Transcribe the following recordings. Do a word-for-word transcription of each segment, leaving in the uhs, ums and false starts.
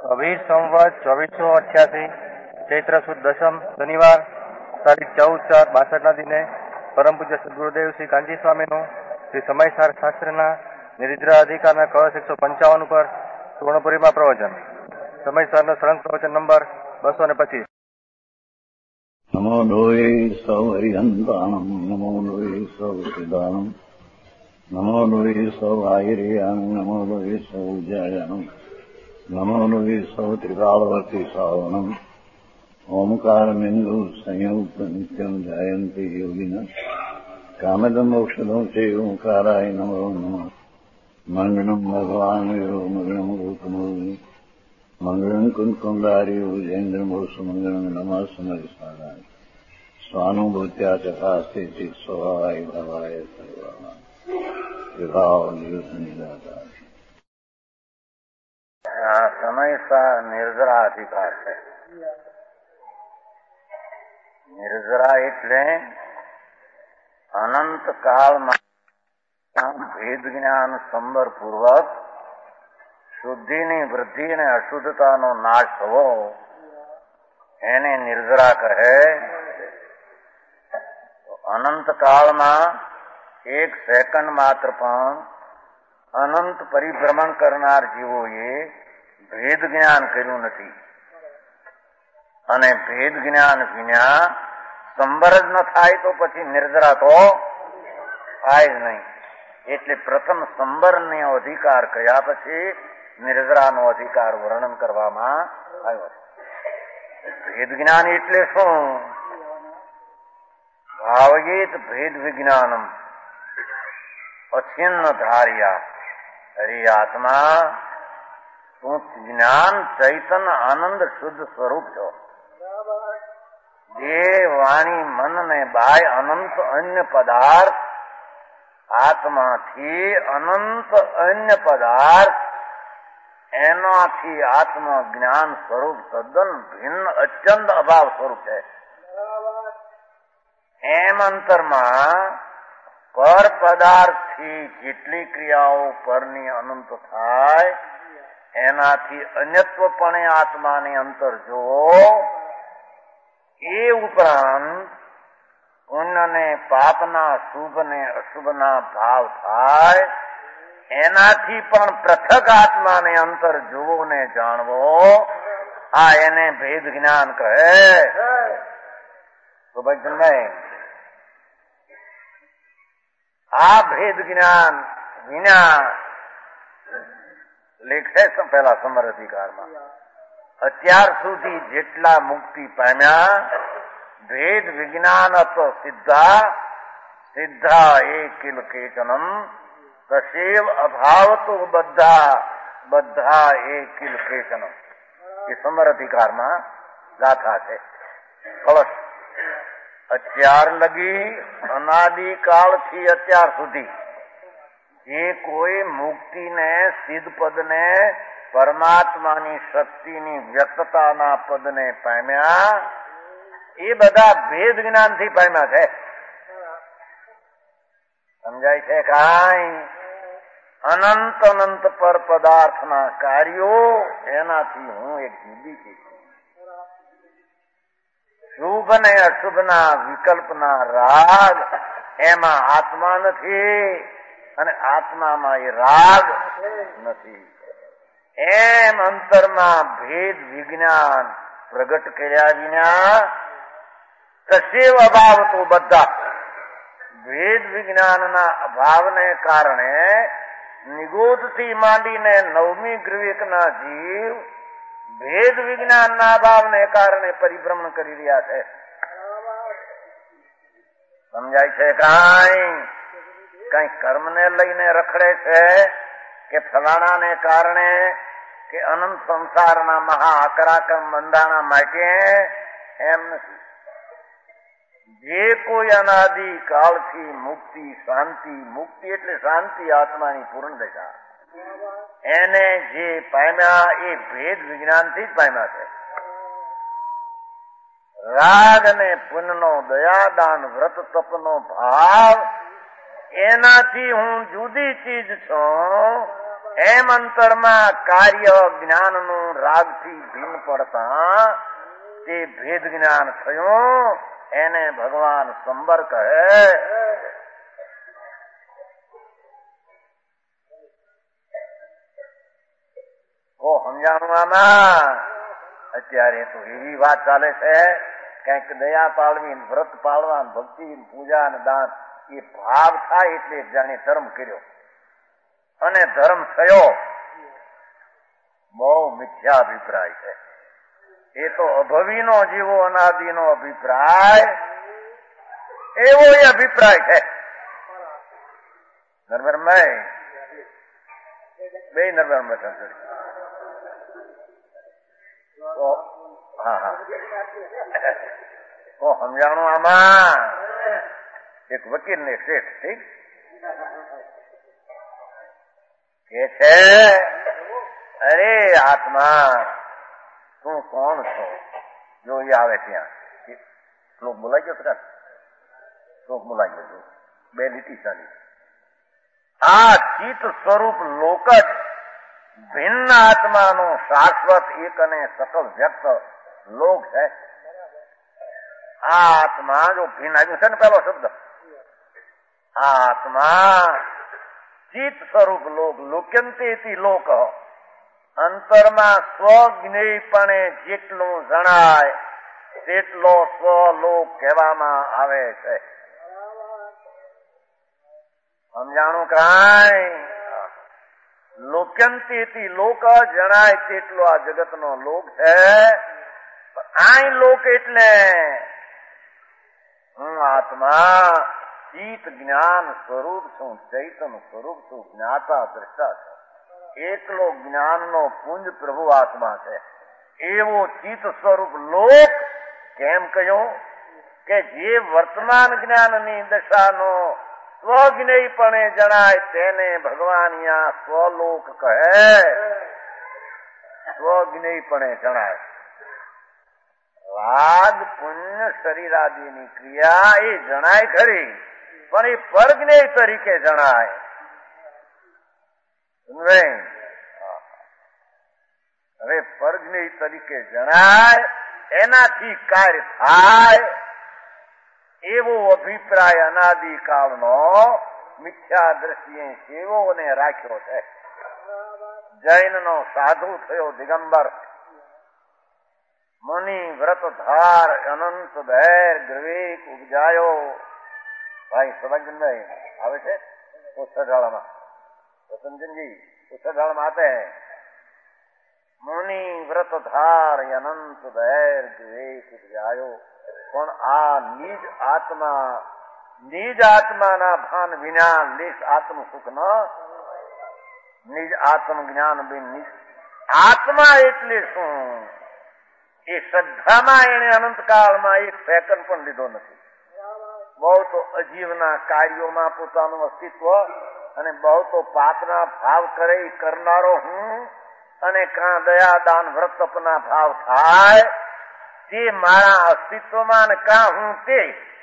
વીસ સંવત ચોવીસો અઠ્યાસી ચૈત્ર સુદ દશમ શનિવાર તારીખ ચૌદ ચાર બાસઠ ના દિને પરમ પૂજ્ય સદગુરુદેવ શ્રી કાંચી સ્વામીનું શ્રી સમયસાર શાસ્ત્રના નિરિદ્રા અધિકારના કળશ એકસો પંચાવન ઉપર સુવર્ણપુરીમાં પ્રવચન. સમયસારનો સળંગ પ્રવચન નંબર બસો ને પચીસ. નમો લોહે સૌ હરિહંતાણમ નમો લોહે સૌ સિદાનમ નમો લોહે સૌ આયર્યાન નમો લોહે સૌ જયાનમ નમો લોહે સૌ ત્રિકાળવર્તી સાવનમ ઓમકાર બિંદુ સંયુક્ત નિત્યમ જાયંતી યોગિના કામદમ મોક્ષદમ છે ઓંકારાય નમો નમઃ. મંગળમ ભગવાન વીરો મંગળમ રૂપમોહિ મંગળમ કુંકુંડારી ઉજેન્દ્રમોષ મંગળમ નમઃ સમરિસારાય સ્વાનુભૂત્યા ચકાસ્તે ચિત સ્વભાવાય ભવાય સર્વાના વિભાવ નિદાતા. આ સમયસાર નિર્જરા અધિકાર છે. નિર્જરા એટલે અનંત કાળમાં ભેદ જ્ઞાન સંબર પૂર્વક શુદ્ધિની વૃદ્ધિ અને અશુદ્ધતાનો નાશ થવો એને નિર્જરા કહે. અનંત કાળમાં એક સેકન્ડ માત્ર પણ અનંત પરિભ્રમણ કરનાર જીવોએ ભેદ જ્ઞાન કર્યું નથી અને ભેદ જ્ઞાન વિના સંબર જ ન થાય તો પછી નિર્જરા તો થાય જ નહીં. એટલે પ્રથમ સંબરનો અધિકાર કયા પછી નિર્જરાનો અધિકાર વર્ણન કરવામાં આવ્યો. ભેદ જ્ઞાન એટલે શું? ભાવયેત ભેદ વિજ્ઞાનમ અછિન્ન ધાર્યા હરિ આત્મા તું જ્ઞાન ચૈતન આનંદ શુદ્ધ સ્વરૂપ છો. જે વાણી મન ને બાય અનંત અન્ય પદાર્થ આત્માથી અનંત અન્ય પદાર્થ એનાથી આત્મા જ્ઞાન સ્વરૂપ તદ્દન ભિન્ન અત્યંત અભાવ સ્વરૂપ છે. એમ અંતરમાં પર પદાર્થથી જેટલી ક્રિયાઓ પરની અનંત થાય એનાથી અન્યત્વપણે આત્માની અંતર જોવો. એ ઉપરાંત પુણ્ય ને પાપના શુભ ને અશુભના ભાવ થાય એનાથી પણ પૃથક આત્માને અંતર જોવો ને જાણવો. આ એને ભેદ જ્ઞાન કહે. તો ભાઈ આ ભેદ જ્ઞાન વિના લેખે પેલા સમર અધિકારમાં અત્યાર સુધી જેટલા મુક્તિ પામ્યા ભેદ વિજ્ઞાન તો સિદ્ધા સિદ્ધા એ કિલ કેચનમ તસેવ અભાવ તો બધા બધા એ કિલ કેચનમ એ સમર અધિકારમાં ગાથા છે. કળશ અત્યાર લગી અનાદિકાળથી અત્યાર સુધી જે કોઈ મુક્તિને સિદ્ધ પદને પરમાત્માની શક્તિની વ્યક્તતાના પદને પામ્યા એ બધા ભેદ જ્ઞાનથી પામ્યા છે. સમજાય છે? કાંઈ અનંત અનંત પર પદાર્થના કાર્યો એનાથી હું એક જુદી છું. શુભ ને અશુભના વિકલ્પના રાગ એમાં આત્મા નથી અને આત્મામાં એ રાગ નથી. એમ અંતરમાં ભેદ વિજ્ઞાન પ્રગટ કર્યા વિના કશેવ અભાવ તો બધા ભેદ વિજ્ઞાનના અભાવને કારણે નિગોદથી માંડીને નવમી ગ્રવિકના જીવ ભેદ વિજ્ઞાનના અભાવને કારણે પરિભ્રમણ કરી રહ્યા છે. સમજાય છે? કાંઈ કઈ કર્મને લઈને રખડે છે કે ફલાણાને કારણે કે અનંત સંસારના મહા અકરાકમ બંધાણા માટે એમ નથી. જે કોઈ અનાદિ કાળથી મુક્તિ શાંતિ મુક્તિ એટલે શાંતિ આત્માની પૂર્ણ દશા એને જે પામ્યા એ ભેદ વિજ્ઞાનથી જ પામ્યા છે. રાગ અને પુણ્યનો દયાદાન વ્રત તપનો ભાવ એનાથી હું જુદી ચીજ છું એમ અંતરમાં કાર્ય જ્ઞાનનું રાગથી ભિન્ન પડતા તે ભેદ જ્ઞાન થયું. એને ભગવાન સંબર કહે. ઓ સમજાણું આમાં? અત્યારે તો એવી વાત ચાલે છે કઈક દયા પાળવી, વ્રત પાળવા, ભક્તિ, પૂજા અને દાન એ ભાવ થાય એટલે જાણે ધર્મ કર્યો અને ધર્મ થયો. બહુ મિથ્યા અભિપ્રાય છે. એ તો અભવીનો જેવો અનાદિનો અભિપ્રાય એવો એ અભિપ્રાય છે. નરબરમય બે નરબરમ બેઠા. હા હા ઓ સમજાણું આમાં? એક વકીલ ને શેઠ ઠીક કે છે, અરે આત્મા તું કોણ છો? જો એ આવે ત્યાં શ્લોક બોલાઈ ગયો ખરા? શ્લોક બોલાઈ ગયો. બે લીટી ચાલી. આ ચિત્ત સ્વરૂપ લોક જ ભિન્ન આત્માનો શાશ્વત એક અને સકલ વ્યક્ત લોક છે. આ આત્મા જો ભિન્ન આવ્યું છે ને પેલો શબ્દ, આ આત્મા ચિત્ત સ્વરૂપ લોક, લોક્યંતે લોક, અંતરમાં સ્વજ્ઞેયપણે જેટલું જણાય તેટલો સ્વલોક કહેવામાં આવે છે. સમજાણું કાંઈ? લોક્યંતે લોક જણાય તેટલો આ જગતનો લોક છે. આ લોક એટલે હું આત્મા ચિત્ત જ્ઞાન સ્વરૂપ છું, ચૈતન્ય સ્વરૂપ છું, જ્ઞાતા દ્રષ્ટા છું. એકલો જ્ઞાનનો પુંજ પ્રભુ આત્મા છે. એવો ચિત્ત સ્વરૂપ લોક કેમ કહ્યું? કે જે વર્તમાન જ્ઞાનની દશાનો સ્વજ્ઞેયપણે જણાય તેને ભગવાન અહીંયા સ્વલોક કહે. સ્વજ્ઞેયપણે જણાય. રાગ પુણ્ય શરીરાદિની ક્રિયા એ જણાય ખરી, પણ એ પરજ્ઞેય તરીકે જણાય. હવે પરજ્ઞેય તરીકે જણાય એનાથી કાર્ય થાય એવો અભિપ્રાય અનાદિકાળનો મિથ્યા દ્રષ્ટિએ સેવોને રાખ્યો છે. જૈનનો સાધુ થયો દિગંબર, મુનિ વ્રતધાર અનંત ધૈર ગ્રવેક ઉપજાયો. ભાઈ સદાનંદભાઈ આવે છે પુસ્તકાળામાં, રતનચંદજી પુસ્તકાળામાં આતે હૈ. મુનિ વ્રતધાર અનંત ધૈર ગ્રવેક ઉપજાયો. પણ આ નિજ આત્મા, નિજ આત્માના ભાન વિના લેશ આત્મ સુખ ન. નિજ આત્મ જ્ઞાન બિન નિજ આત્મા એટલે શું? એ શ્રદ્ધામાં એને અનંતકાળમાં એક સેકન્ડ પણ લીધો નથી. બહુ તો અજીવના કાર્યોમાં પોતાનું અસ્તિત્વ અને બહુ તો પાપના ભાવ કરે કરનારો હું, અને કાં દયા દાન વ્રત તપના ભાવ થાય તે મારા અસ્તિત્વમાં ને કાં હું તે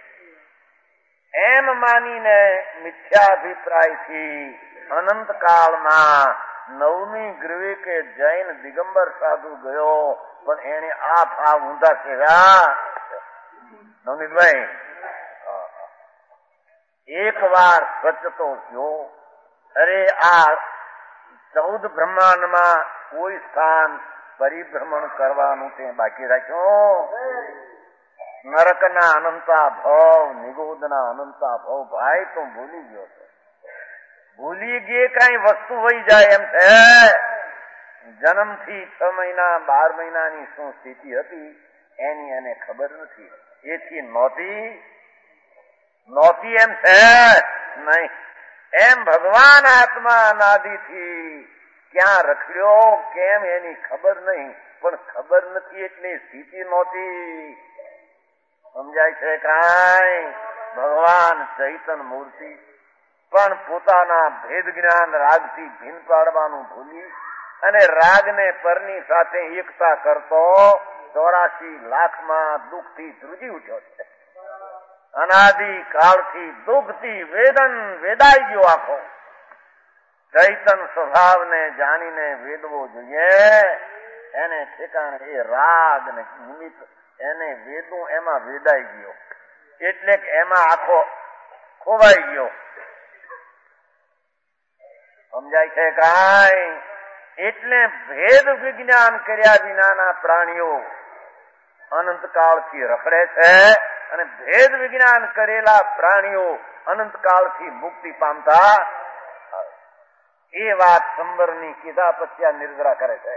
એમ માનીને મિથ્યાભિપ્રાયથી અનંતકાળમાં નવમી ગ્રવે કે જૈન દિગંબર સાધુ ગયો, પણ એને આ ભાવ ઊંધા કર્યા. નવનીતભાઈ એક વાર સચતો થયો, અરે આ ચૌદ બ્રહ્માંડમાં કોઈ સ્થાન પરિભ્રમણ કરવાનું તે બાકી રાખ્યું? નરકના અનંતા ભવ, નિગોદના અનંતા ભવ. ભાઈ તો ભૂલી ગયો છે. ભૂલી ગયે કઈ વસ્તુ વહી જાય એમ છે. જન્મથી છ મહિના બાર મહિનાની શું સ્થિતિ હતી એની એને ખબર નથી. એથી નહોતી નહોતી એમ છે નહીં. એમ ભગવાન આત્મા અનાદિથી ક્યાં રખડ્યો કેમ એની ખબર નહીં, પણ ખબર નથી એટલે સ્થિતિ નહોતી. સમજાય છે કાંઈ? ભગવાન ચૈતન મૂર્તિ પણ પોતાના ભેદ જ્ઞાન રાગથી ભિન્ન પાડવાનું ભૂલી અને રાગને પરની સાથે એકતા કરતો ચોરાશી લાખમાં દુઃખથી ધ્રુજી ઉઠ્યો છે. અનાદિ કાળથી દુઃખથી વેદન વેદાઈ ગયો આખો. ચૈતન સ્વભાવને જાણીને વેદવો જોઈએ. એને ઠેકાણે એ રાગ ને નિમિત્ત એને વેદું એમાં વેદાઈ ગયો, એટલે કે એમાં આખો ખોવાઈ ગયો. સમજાય છે કાંઈ? એટલે ભેદ વિજ્ઞાન કર્યા વિનાના પ્રાણીઓ અનંતકાળથી રખડે છે, અને ભેદ વિજ્ઞાન કરેલા પ્રાણીઓ અનંતકાળથી મુક્તિ પામતા. એ વાત સંબરની કીધા પછી આ નિર્જરા કરે છે.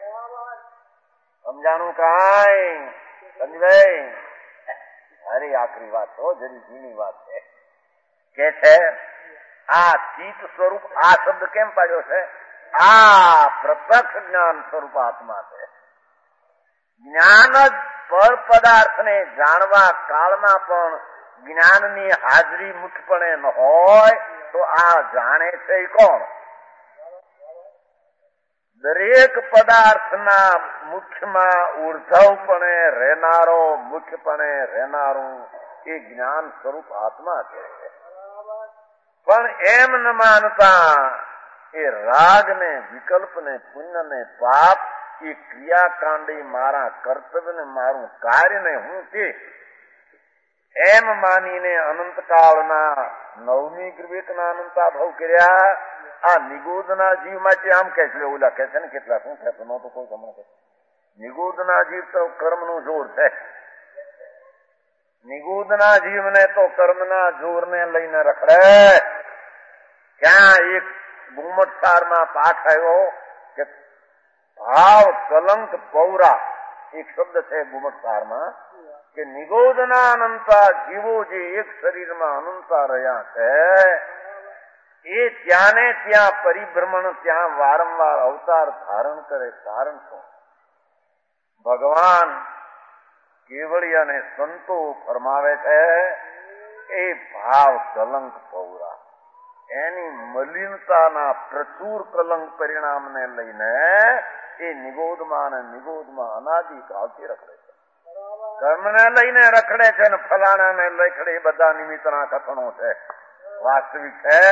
સમજાણું કાંઈ સંજયભાઈ? અરે આખરી વાત તો જરી જૂની વાત છે. કે છે આ ચિત્ત સ્વરૂપ, આ શબ્દ કેમ પાડ્યો છે? આ પ્રત્યક્ષ જ્ઞાન સ્વરૂપ આત્મા છે. જ્ઞાન જ પર પદાર્થને જાણવા કાળમાં પણ જ્ઞાનની હાજરી મુઠપણે ન હોય તો આ જાણે છે એ કોણ? દરેક પદાર્થના મુખ્યમાં ઉર્ધવપણે રહેનારો, મુખ્યપણે રહેનારું એ જ્ઞાન સ્વરૂપ આત્મા છે. પણ એમ ન માનતા એ રાગ ને વિકલ્પ ને પુણ્ય ને પાપ એ ક્રિયાકાંડી મારા કર્તવ્ય ને મારું કાર્ય ને હું તે એમ માનીને અનંતકાળના નવમી વિવેકના અનંતાભાવ કર્યા. આ નિગોદના જીવ માટે આમ કે છે, ઓલા કે છે ને કેટલા શું કહેતો નતો કોઈ તમને કે નિગોદના જીવ તો કર્મનું જોર છે. નિગોદના જીવને તો કર્મના જોરને લઈને રખડે. ક્યાં એક ગુમટસારમાં પાઠ આવ્યો કે ભાવ કલંક પૌરા એક શબ્દ છે ગુમટસારમાં, કે નિગોદના અનંતા જીવો જે એક શરીરમાં અનંતા રહ્યા છે એ ત્યાં ને ત્યાં પરિભ્રમણ, ત્યાં વારંવાર અવતાર ધારણ કરે. કારણ શું? ભગવાન કેવળી અને સંતો ફરમાવે છે એ ભાવ કલંક પૌરા એની મલિનતાના પ્રચુર કલંક પરિણામને લઈને એ નિગોદમાં અને નિગોદમાં અનાદિ કાળથી રખડે છે. કર્મને લઈને રખડે છે ને ફલાણાને લખડે એ બધા નિમિત્તના કથનો છે, વાસ્તવિક છે.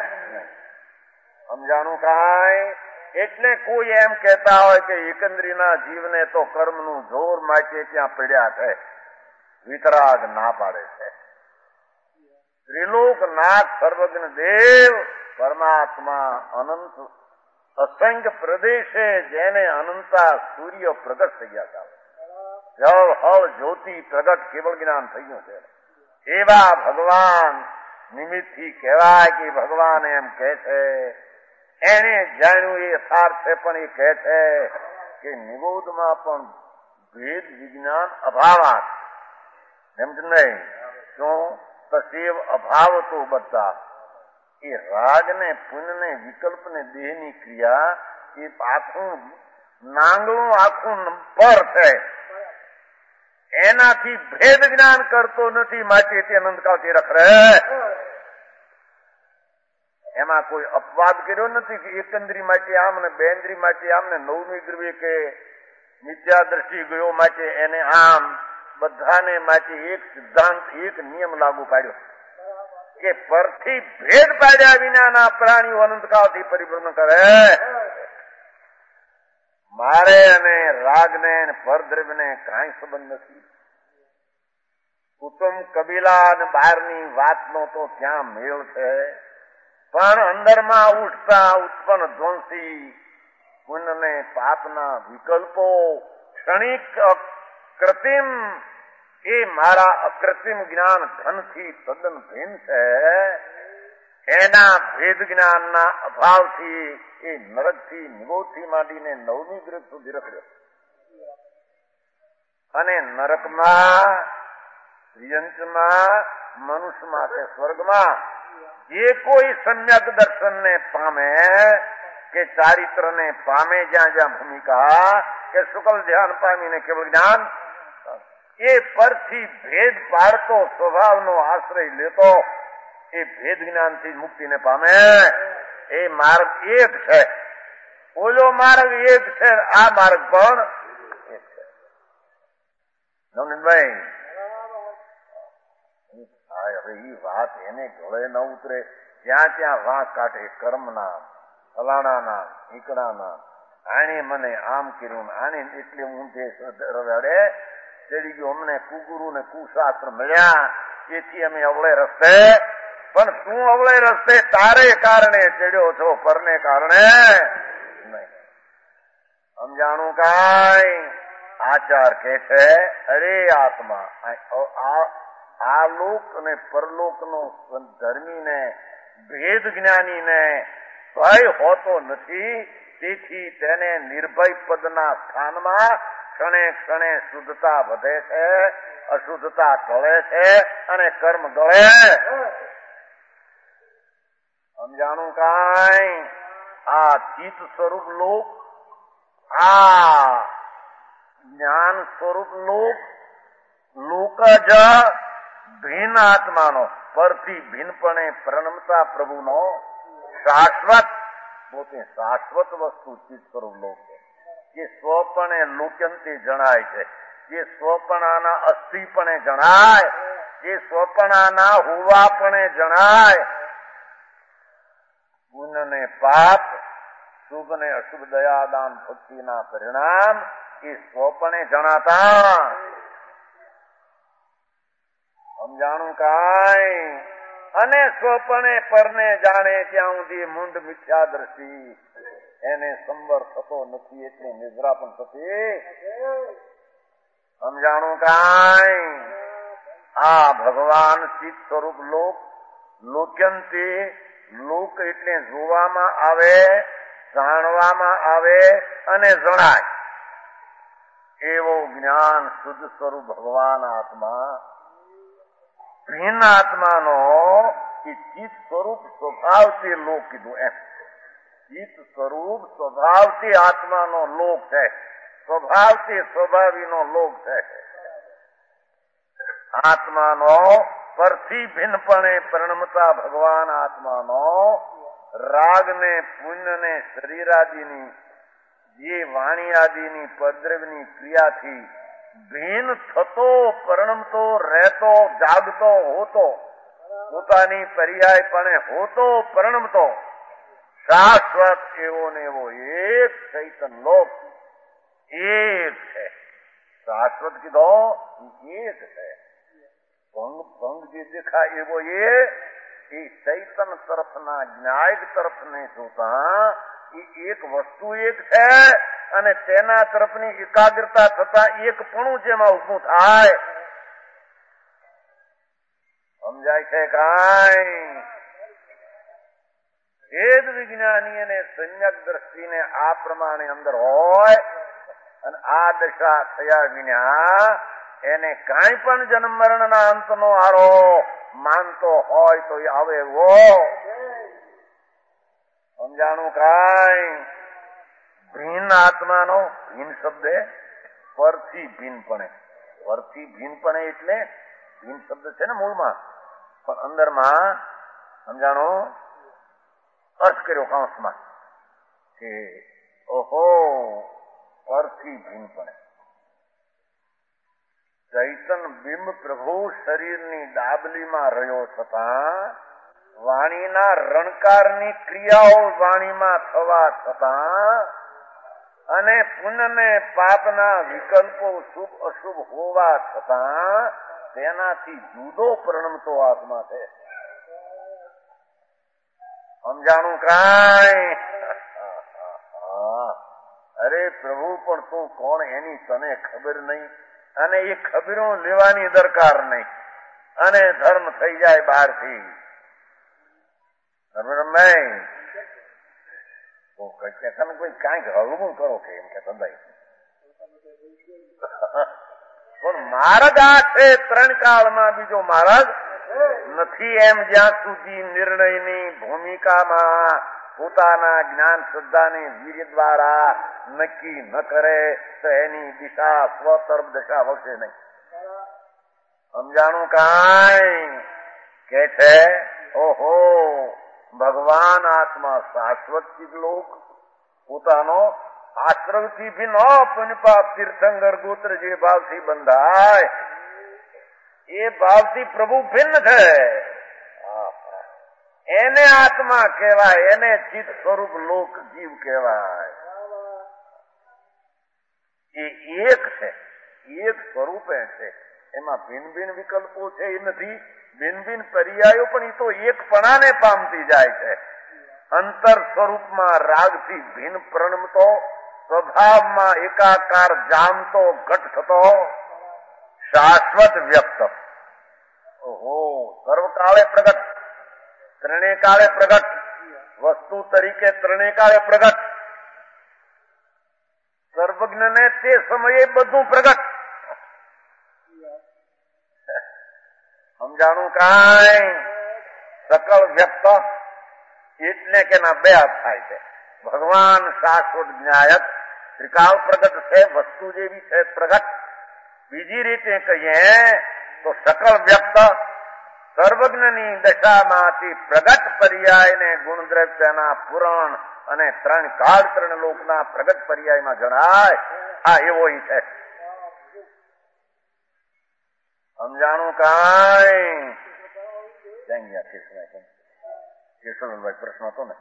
સમજાણું કાંઈ? એટલે કોઈ એમ કહેતા હોય કે એકંદરીના જીવને તો કર્મનું જોર માટે ત્યાં પડ્યા છે, વિતરાગ ના પાડે છે. ત્રિલોકનાથ સર્વજ્ઞ દેવ પરમાત્મા અનંત અસંખ્ય પ્રદેશે જેને અનંતા સૂર્ય પ્રગટ થઈ ગયા હતા, જવ હવ જ્યોતિ પ્રગટ કેવળ જ્ઞાન થયું છે, એવા ભગવાન નિમિત્તથી કહેવાય કે ભગવાન એમ કહે છે. એને જાણ્યું એ યથાર્થ છે, પણ એ કહે છે કે નિબોધમાં પણ ભેદ વિજ્ઞાન અભાવાત. એમ જ નહીં શું? તસેવ અભાવ તો બધા એ રાગ ને પુણ્ય ને વિકલ્પ ને દેહ ની ક્રિયા એ આખું નાંગણું આખું પર છે, એનાથી ભેદ જ્ઞાન કરતો નથી, માટે તે અનંતકાળથી રખડે. એમાં કોઈ અપવાદ કર્યો નથી કે એકંદરી માટે આમ ને બેન્દ્રી માટે આમ ને નવમી ગ્રવે કે મિથ્યા દ્રષ્ટિ ગયો માટે એને આમ, બધાને માટે એક સિદ્ધાંત એક નિયમ લાગુ પાડ્યો કે પરથી ભેદ પાડ્યા વિનાના પ્રાણીઓ અનંતકાળથી પરિભ્રમણ કરે. મારે અને રાગને પરદ્રવ્યને કાંઈ સંબંધ નથી. કુટુંબ કબીલા અને બહારની વાતનો તો ત્યાં મેળ છે, પણ અંદરમાં ઉઠતા ઉત્પન્ન ધ્વંસી પુણ્ય ને પાપના વિકલ્પો ક્ષણિક કૃત્રિમ એ મારા અકૃત્રિમ જ્ઞાન ધનથી તદ્દન ભિન્ન છે. એના ભેદ જ્ઞાનના અભાવથી એ નરકથી નિબોધથી માંડીને નવમી ગ્રહ સુધી રખડ્યો, અને નરકમાં, ત્રિયંચમાં, મનુષ્યમાં કે સ્વર્ગમાં જે કોઈ સમ્યક દર્શનને પામે કે ચારિત્રને પામે, જ્યાં જ્યાં ભૂમિકા કે શુકલ ધ્યાન પામીને કેવળ જ્ઞાન, એ પરથી ભેદ પાડતો સ્વભાવનો આશ્રય લેતો એ ભેદ જ્ઞાનથી મુક્તિને પામે. એ માર્ગ એક છે, ઓલો માર્ગ એક છે, આ માર્ગ પણ એક છે. નવનીતભાઈ હવે એ વાત એને ગળે ન ઉતરે, જ્યાં ત્યાં વાંક કાઢે કર્મના ફલાણાના ઈકડાના આણે મને આમ કર્યું, આને એટલે ઊંધે રડે ચડી ગયો. અમને કુગુરુ ને કુશાસ્ત્ર મળ્યા, એથી અમે અવળે રસ્તે. પણ તું અવળે રસ્તે તારે કારણે ચડ્યો છો, પરને કારણે નહીં. સમજાણું કાંઈ? આચાર કે છે અરે આત્મા આ લોક અને પરલોક નો ધર્મી ને ભેદ જ્ઞાની ને ભય હોતો નથી. તેથી તેને નિર્ભય પદના સ્થાનમાં ક્ષણે ક્ષણે શુદ્ધતા વધે છે, અશુદ્ધતા ટળે છે અને કર્મ ગળે. સમજાણું કાંઈ? આ ચિત્ત સ્વરૂપ લોક, આ જ્ઞાન સ્વરૂપ લોક, લોક જ ભિન્ન આત્માનો પરથી ભિન્નપણે પ્રણમતા પ્રભુનો શાશ્વત, પોતે શાશ્વત વસ્તુ ચિત્ત સ્વરૂપ લોક છે. જે સ્વપણે લોક્યંતી જણાય છે, જે સ્વપણાના અસ્થિપણે જણાય, જે સ્વપણાના હોવાપણે જણાય. પુણ્ય ને પાપ, શુભ ને અશુભ, દયાદાન ભક્તિના પરિણામ એ સ્વપણે જણાતા. સમજાણું કાંઈ? અને સ્વપણે પરને જાણે ત્યાં સુધી મુંડ મિથ્યા દ્રષ્ટિ એને સંવર થતો નથી, એટલે નિદ્રા પણ થતી. સમજાણું કાંઈ? આ ભગવાન ચિત્ત સ્વરૂપ લોક, લોક્યંતી લોક એટલે જોવામાં આવે, જાણવામાં આવે અને જણાય એવો જ્ઞાન શુદ્ધ સ્વરૂપ ભગવાન આત્મા. ભિન્ન આત્માનો એ ચિત્ત સ્વરૂપ સ્વભાવથી લોક કીધું એમ. ચિત્ત સ્વરૂપ સ્વભાવથી આત્માનો લોક છે, સ્વભાવથી સ્વભાવીનો લોક છે. આત્માનો પરથી ભિન્નપણે પ્રણમતા ભગવાન આત્માનો રાગ ને પુણ્ય ને શરીર આદિની જે વાણી આદિની પદ્રવની ક્રિયાથી ભિન્ન થતો, પરણમતો, રહેતો, જાગતો, હોતો, પોતાની પર્યાયપણે હોતો, પરણમતો, શાશ્વત એવો ને એવો એક ચૈતન લોક એક છે. શાશ્વત કીધો એક છે. ભંગ ભંગ જે દેખાય એવો એ એ ચૈતન તરફના જ્ઞાયક તરફ ને જોતા એ એક વસ્તુ એક છે અને તેના તરફની એકાગ્રતા થતા એક પણ જેમાં ઉભું થાય. સમજાય છે કાંઈ? વેદ વિજ્ઞાની અને સંયક દ્રષ્ટિને આ પ્રમાણે અંદર હોય અને આ દશા થયા વિના એને કાંઈ પણ જન્મ મરણના અંતનો આરો માનતો હોય તો એ આવે એવો. સમજાણું કાંઈ? ભિન્ન આત્માનો ભિન્ન શબ્દ પરથી ભિન્નપણે, પરથી ભિન્નપણે એટલે ભિન્ન શબ્દ છે ને મૂળમાં, પણ અંદરમાં સમજાણો અર્થ કર્યો કાંસમાં કે ઓહો પરથી ભિન્નપણે. ચૈતન બિંબ પ્રભુ શરીરની ડાબલીમાં રહ્યો છતાં, વાણીના રણકારની ક્રિયાઓ વાણીમાં થવા છતાં અને પુણ્ય ને પાપના વિકલ્પો શુભ અશુભ હોવા છતાં તેનાથી જુદો પ્રણમતો આત્મા છે. સમજાણું કાંઈ? અરે પ્રભુ પણ તું કોણ એની તને ખબર નહીં અને એ ખબરો લેવાની દરકાર નહીં અને ધર્મ થઈ જાય બહારથી. કોઈ કાંઈક હળવું કરો કે એમ કે ભાઈ પણ માર્ગ આ છે ત્રણ કાળમાં બીજો માર્ગ નથી. એમ જ્યાં સુધી નિર્ણયની ભૂમિકામાં પોતાના જ્ઞાન શ્રદ્ધાની વીર્ય દ્વારા નક્કી ન કરે તો એની દિશા સ્વતર્ફ દશા વળશે નહીં. સમજાણું કાંઈ? કે છે ઓહો ભગવાન આત્મા શાશ્વત લોક, પોતાનો આશ્રવથી ભી ન પુણ્યપાપ તીર્થંકર ગોત્ર જે ભાવથી બંધાય એ ભાવથી પ્રભુ ભિન્ન છે. એને આત્મા કહેવાય, એને ચિત્ત સ્વરૂપ લોક જીવ કહેવાય. એ એક છે, એક સ્વરૂપે છે. એમાં ભિન્ન ભિન્ન વિકલ્પો છે એ નથી, ભિન્ન ભિન્ન પર્યાયો, પણ એ તો એકપણાને પામતી જાય છે. અંતર સ્વરૂપમાં રાગથી ભિન્ન પ્રણમતો, સ્વભાવમાં એકાકાર જામતો ઘટ થતો શાશ્વત વ્યક્ત. ઓહો, સર્વકાળે પ્રગટ, ત્રણે કાળે પ્રગટ, વસ્તુ તરીકે ત્રણે કાળે પ્રગટ, સર્વજ્ઞને તે સમયે બધું પ્રગટ. સમજાણું કાંઈ? સકળ વ્યક્ત એટલે કે ના બે અર્થ થાય છે. ભગવાન શાશ્વત જ્ઞાયક ત્રિકાળ પ્રગટ છે, વસ્તુ જેવી છે પ્રગટ. બીજી રીતે કહીએ તો સકળ વ્યક્ત સર્વજ્ઞની દશામાંથી પ્રગટ પર્યાયને ગુણદ્રવ્યના પુરાણ અને ત્રણ કાળ ત્રણ લોકના પ્રગટ પર્યાયમાં જણાય. આ એવો છે. સમજાણું કાંઈ? કેશવભાઈ પ્રશ્ન હતો ને?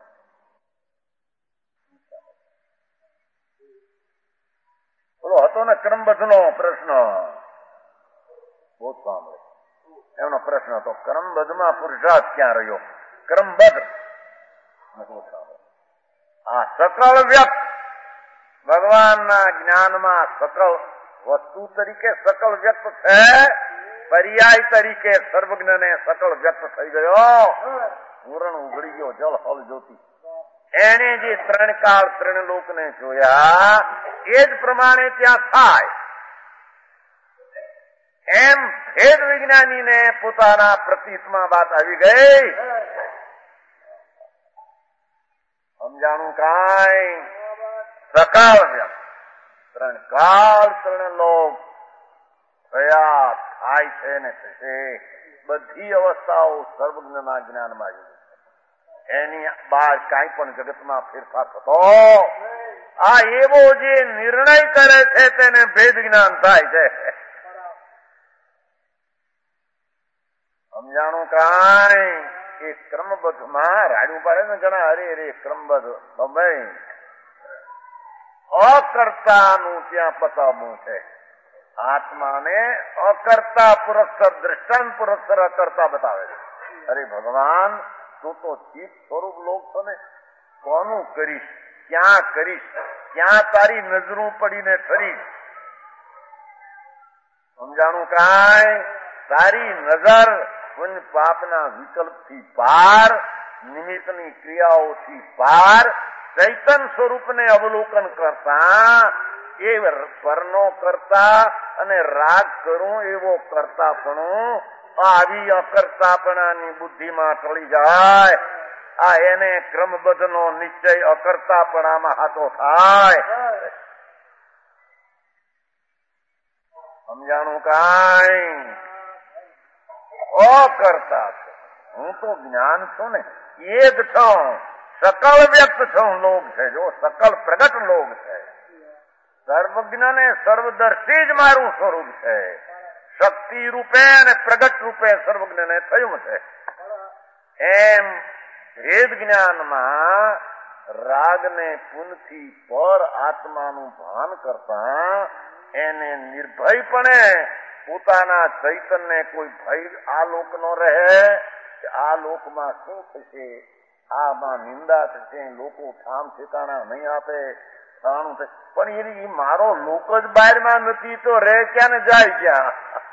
બોલો, હતો ને ક્રમબદ્ધનો પ્રશ્ન? બહુ સાંભળે. એમનો પ્રશ્ન હતો ક્રમબદ્ધમાં પુરુષાર્થ ક્યાં રહ્યો? ક્રમબદ્ધ આ સકળ વ્યક્ત ભગવાનના જ્ઞાનમાં સકળ વસ્તુ તરીકે સકળ વ્યક્ત છે, પર્યાય તરીકે સર્વજ્ઞને સકળ વ્યક્ત થઈ ગયો. પૂરણ ઉઘડી ગયો જલ હલ જ્યોતિ. એને જે ત્રણ કાળ ત્રણ લોકને જોયા એ જ પ્રમાણે ત્યાં થાય. એમ ભેદ વિજ્ઞાનીને પોતાના પ્રતીતમાં વાત આવી ગઈ. સમજાણું કાંઈ? સકાળ વ્યક્ત ત્રણ કાળ ત્રણ લોક થયા, થાય છે ને થશે. બધી અવસ્થાઓ સર્વજ્ઞના જ્ઞાનમાં આવી. એની બહાર કાંઈ પણ જગતમાં ફેરફાર થતો આ એવો જે નિર્ણય કરે છે તેને ભેદ જ્ઞાન થાય છે. સમજાણું કાંઈ? એ ક્રમબદ્ધમાં રાડ્યું પાડે ને ઘણા, અરે રે ક્રમબદ્ધ ભાઈ અકર્તાનું ત્યાં પતાવવું છે. આત્માને અકર્તા પુરસ્કાર, દ્રષ્ટાંત પુરસ્કાર અકર્તા બતાવે છે. અરે ભગવાન, તું તો ચિત્ત સ્વરૂપ લોક છો ને, કોનું કરીશ, ક્યાં કરીશ, ક્યાં તારી નજરું પડીને ફરીશ? સમજાણું કાંઈ? તારી નજર પુણ્ય પાપના વિકલ્પથી પાર, નિમિત્તની ક્રિયાઓથી પાર, ચૈતન સ્વરૂપને અવલોકન કરતા એ પરનો કરતા અને રાગ કરું એવો કરતાપણું આવી અકર્તાપણાની બુદ્ધિમાં ટળી જાય. આ એને ક્રમબદ્ધનો નિશ્ચય અકર્તાપણામાં હાથો થાય. સમજાણું કાંઈ? અકર્તા છે, હું તો જ્ઞાન છું ને, એક છું, સકળ વ્યક્ત છું. લોક છે જો સકળ પ્રગટ લોક છે. સર્વજ્ઞ ને સર્વદર્શી જ મારું સ્વરૂપ છે. શક્તિ રૂપે અને પ્રગટ રૂપે સર્વજ્ઞને થયું છે. એમ ભેદ જ્ઞાનમાં રાગને પુનથી પર આત્માનું ભાન કરતા એને નિર્ભયપણે પોતાના ચૈતનને કોઈ ભય આ લોક નો રહે, આ લોકમાં શું થશે, આમાં નિંદા થશે, લોકો ઠામ ઠેકાણા નહીં આપે, પણ એ મારો લોક જ બહારમાં નથી તો રે ક્યાં ને જાય ક્યાં?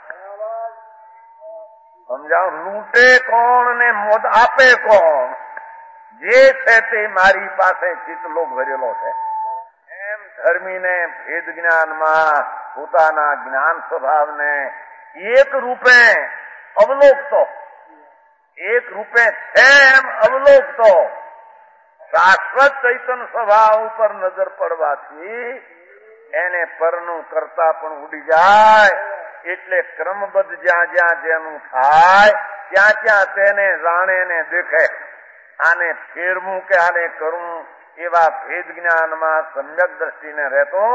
સમજાવ, લૂંટે કોણ ને મોદ આપે કોણ? જે છે તે મારી પાસે ચિત્તલોક ભરેલો છે. એમ ધર્મીને ભેદ જ્ઞાનમાં પોતાના જ્ઞાન સ્વભાવને એક રૂપે અવલોકતો, એક રૂપે છે એમ અવલોકતો શાશ્વત ચૈતન સ્વભાવ ઉપર નજર પડવાથી એને પરનું કરતા પણ ઉડી જાય. એટલે ક્રમબદ્ધ જ્યાં જ્યાં જેનું થાય ત્યાં ત્યાં તેને જાણે ને દેખે. આને ફેરવું કે આને કરવું એવા ભેદ જ્ઞાનમાં સમ્યક દ્રષ્ટિને રહેતો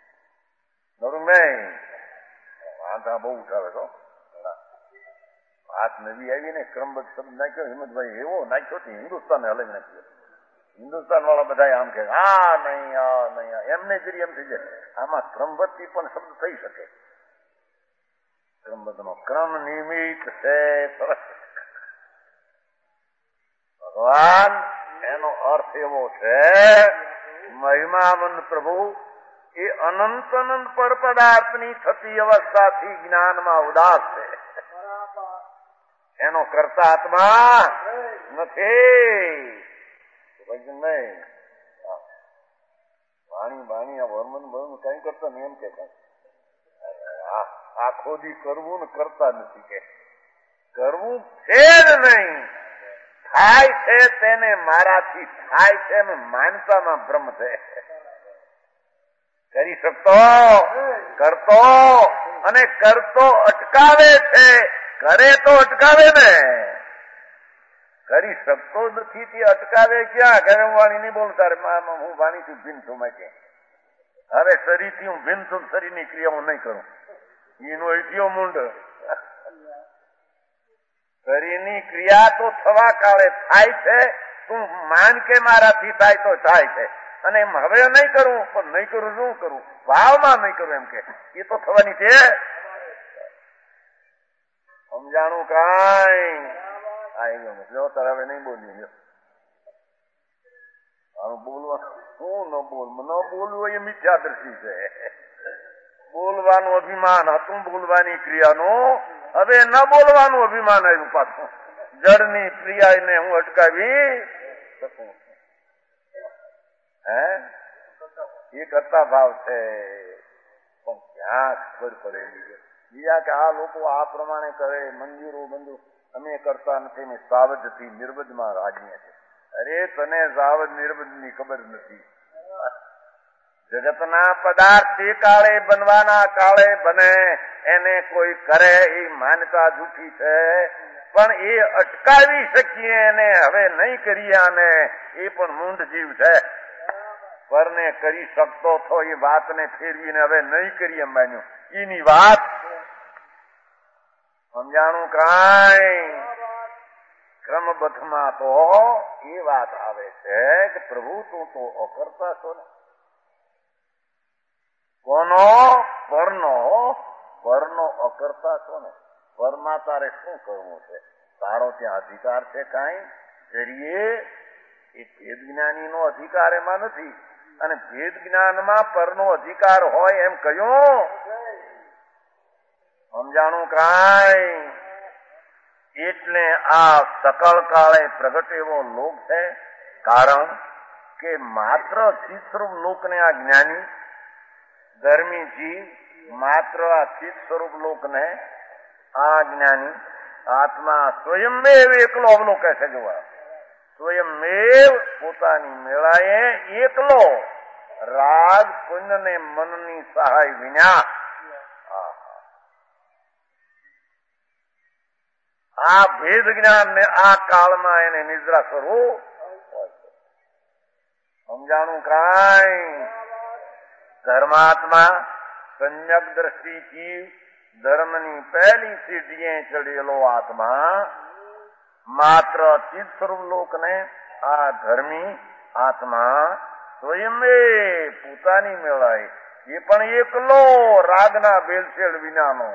નરું નહીં. વાંધા બહુ ઉઠાવે તો વાત નવી આવી ને ક્રમબદ્ધ શબ્દ નાખ્યો હિંમતભાઈ એવો નાખ્યો કે હિન્દુસ્તાન હલાવી નાખ્યો. હિન્દુસ્તાન વાળા બધા આમ કે આ નહીં આ નહીં એમને જરી એમ થઈ જાય આમાં ક્રમબદ્ધ થી પણ શબ્દ થઈ શકે. ક્રમબદ્ધ નો ક્રમ નિમિત્ત છે સરસ. ભગવાન એનો અર્થ એવો છે મહિમામંદ પ્રભુ એ અનંત અનંત પર પદાર્થની થતી અવસ્થાથી જ્ઞાનમાં ઉદાસ છે. એનો કરતા આત્મા નથી. નહીં વાણી વાણી આ વર્મન વર્મન કઈ કરતા ને એમ કે આખો દી કરવું ને કરતા નથી કે કરવું છે જ નહીં. થાય છે તેને મારાથી થાય છે એમ માનતામાં ભ્રમ છે. કરી શકતો કરતો અને કરતો અટકાવે છે. કરે તો અટકાવે ને કરી શકતો નથી તે અટકાવે ક્યાં? કે હું વાણી નહીં બોલું તારે હું વાણી થી ભિન્ન છું મેં કે હવે શરીરથી હું ભિન્ન છું શરીરની ક્રિયા હું નહીં કરું એનો ઇતિયો મૂંડ. શરીરની ક્રિયા તો થવા કાળે થાય છે. તું માન કે મારાથી થાય તો થાય છે અને એમ હવે નહીં કરું પણ નહીં કરું શું કરું ભાવમાં નહીં કરું એમ કે એ તો થવાની છે. સમજાણું કાંઈ આવી ગયું જો તારે હવે નહીં બોલી બોલવા શું ન બોલ ન બોલવું એ મિથ્યાદર્શી છે. બોલવાનું અભિમાન હતું બોલવાની ક્રિયાનું હવે ન બોલવાનું અભિમાન આવ્યું પાછું. જળની ક્રિયાને હું અટકાવી શકું હે એ કરતા ભાવ છે. પણ ક્યાં ખબર પડેલી છે બીજા કે આ લોકો આ પ્રમાણે કરે મંદિરો બંધુ અમે કરતા નથી ને સાવધથી નિર્બધમાં રાજ્ય છે. અરે તને સાવધ નિર્બધ ની ખબર નથી. જગતના પદાર્થ એ કાળે બનવાના કાળે બને એને કોઈ કરે એ માન્યતા જૂઠી છે. પણ એ અટકાવી શકીએ એને હવે નહીં કરીએ અને એ પણ મૂંઢ જીવ છે. પરને કરી શકતો તો એ વાતને ફેરવીને હવે નહીં કરીએ માન્યું એની વાત સમજાણું કાંઈ. ક્રમબદ્ધમાં તો એ વાત આવે છે કે પ્રભુ તું તો અકર્તા છો ને. કોનો? પરનો. પરનો અકર્તા છો ને. પરમાં તારે શું કરવું છે? તારો ત્યાં અધિકાર છે કાંઈ જરીએ? એ ભેદ જ્ઞાનીનો અધિકાર એમાં નથી અને ભેદ જ્ઞાનમાં પરનો અધિકાર હોય એમ કહ્યું. સમજાણું કાંઈ. એટલે આ સકળ કાળે પ્રગટ એવો લોક છે. કારણ કે માત્ર ચિત્ત સ્વરૂપ લોકને આ જ્ઞાની ધર્મી જીવ માત્ર આ ચિત્ત સ્વરૂપ લોકને આ જ્ઞાની આત્મા સ્વયંમેવ એકલો અવલોકે છે. જોવા સ્વયંમેવ પોતાની મેળાએ એકલો રાગ પુણ્ય ને મનની સહાય વિના આ ભેદ જ્ઞાન ને આ કાળમાં એને નિદ્રા સ્વરૂપ સમજાણું કાંઈ. ધર્માત્મા સંયક દ્રષ્ટિથી ધર્મની પહેલી સીડીએ ચડેલો આત્મા માત્ર ચિત્ત સ્વરૂપ લોકને આ ધર્મી આત્મા સ્વયંમે પોતાની મેળાય એ પણ એકલો રાગના ભેળસેળ વિનાનો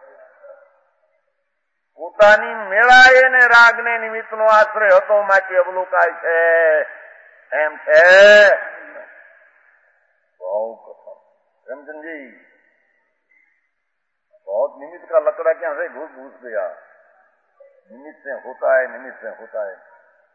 પોતાની મેળાએ ને રાગને નિમિત્તનો આશ્રય હતો માટે અવલોકાય છે એમ છે. બહુ કથન પ્રેમચંદજી बहुत निमित्त का लकड़ा क्या है घुस घुस गया. निमित्त से होता है निमित्त से होता है.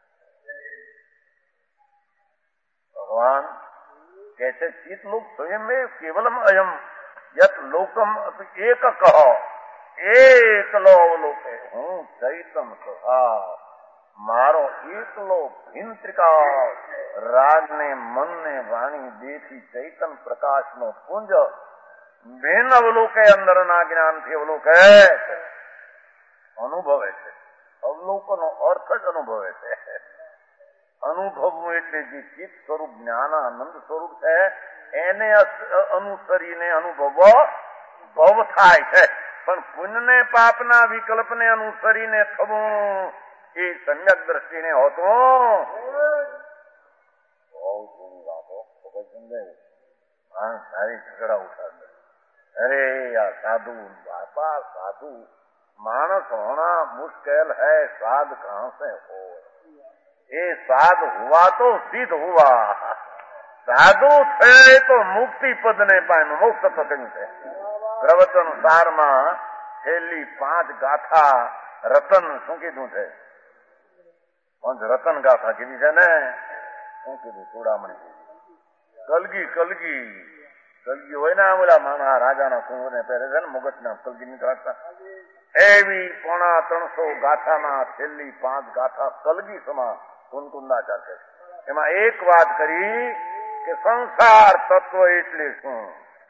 भगवान कैसे चित लोक स्वयं में केवलम अयम यत लोकम एक कहो એકલો અવલોકે હું ચૈતન સહા મારો એકલો ભિન્ન ત્રિકાળ રાગ ને મન ને વાણી દેથી ચૈતન પ્રકાશ નો પુંજ ભિન્ન અવલોકે અંદરના જ્ઞાનથી અવલોકે અનુભવે છે. અવલોકનો અર્થ જ અનુભવે છે. અનુભવવું એટલે જે ચિત્ત સ્વરૂપ જ્ઞાન આનંદ સ્વરૂપ છે એને અનુસરીને અનુભવો ભવ થાય છે. પણ પુણ્યને પાપના વિકલ્પને અનુસરીને થવું એ સમ્યક દ્રષ્ટિને હોતું બહુ જૂની વાતો ખબર સમજાય. માણસ સારી ઝઘડા ઉઠાડે. અરે આ સાધુ બાપા સાધુ मानस होना मुश्किल है, साध कहां से हो. ये साध हुआ तो सिद्ध हुआ. साधु थे तो मुक्ति पद ने पाए मोक्ष तत्व કહ્યું છે. પ્રવચન સારમાં છેલ્લી પાંચ ગાથા રતન શું કીધું છે? પાંચ રતન ગાથા કીધી છે ને. શું કીધું? ચૂડામણી કલગી કલગી કલગી હોય ને ઓલા માણા રાજાના કુંવરને પહેરે છે ને મગજના કલગી નીકળતા એવી પોણા ત્રણસો ગાથામાં છેલ્લી પાંચ ગાથા કલગી સમા કુનકુંદાચાર છે. એમાં એક વાત કરી કે સંસાર તત્વ એટલે શું?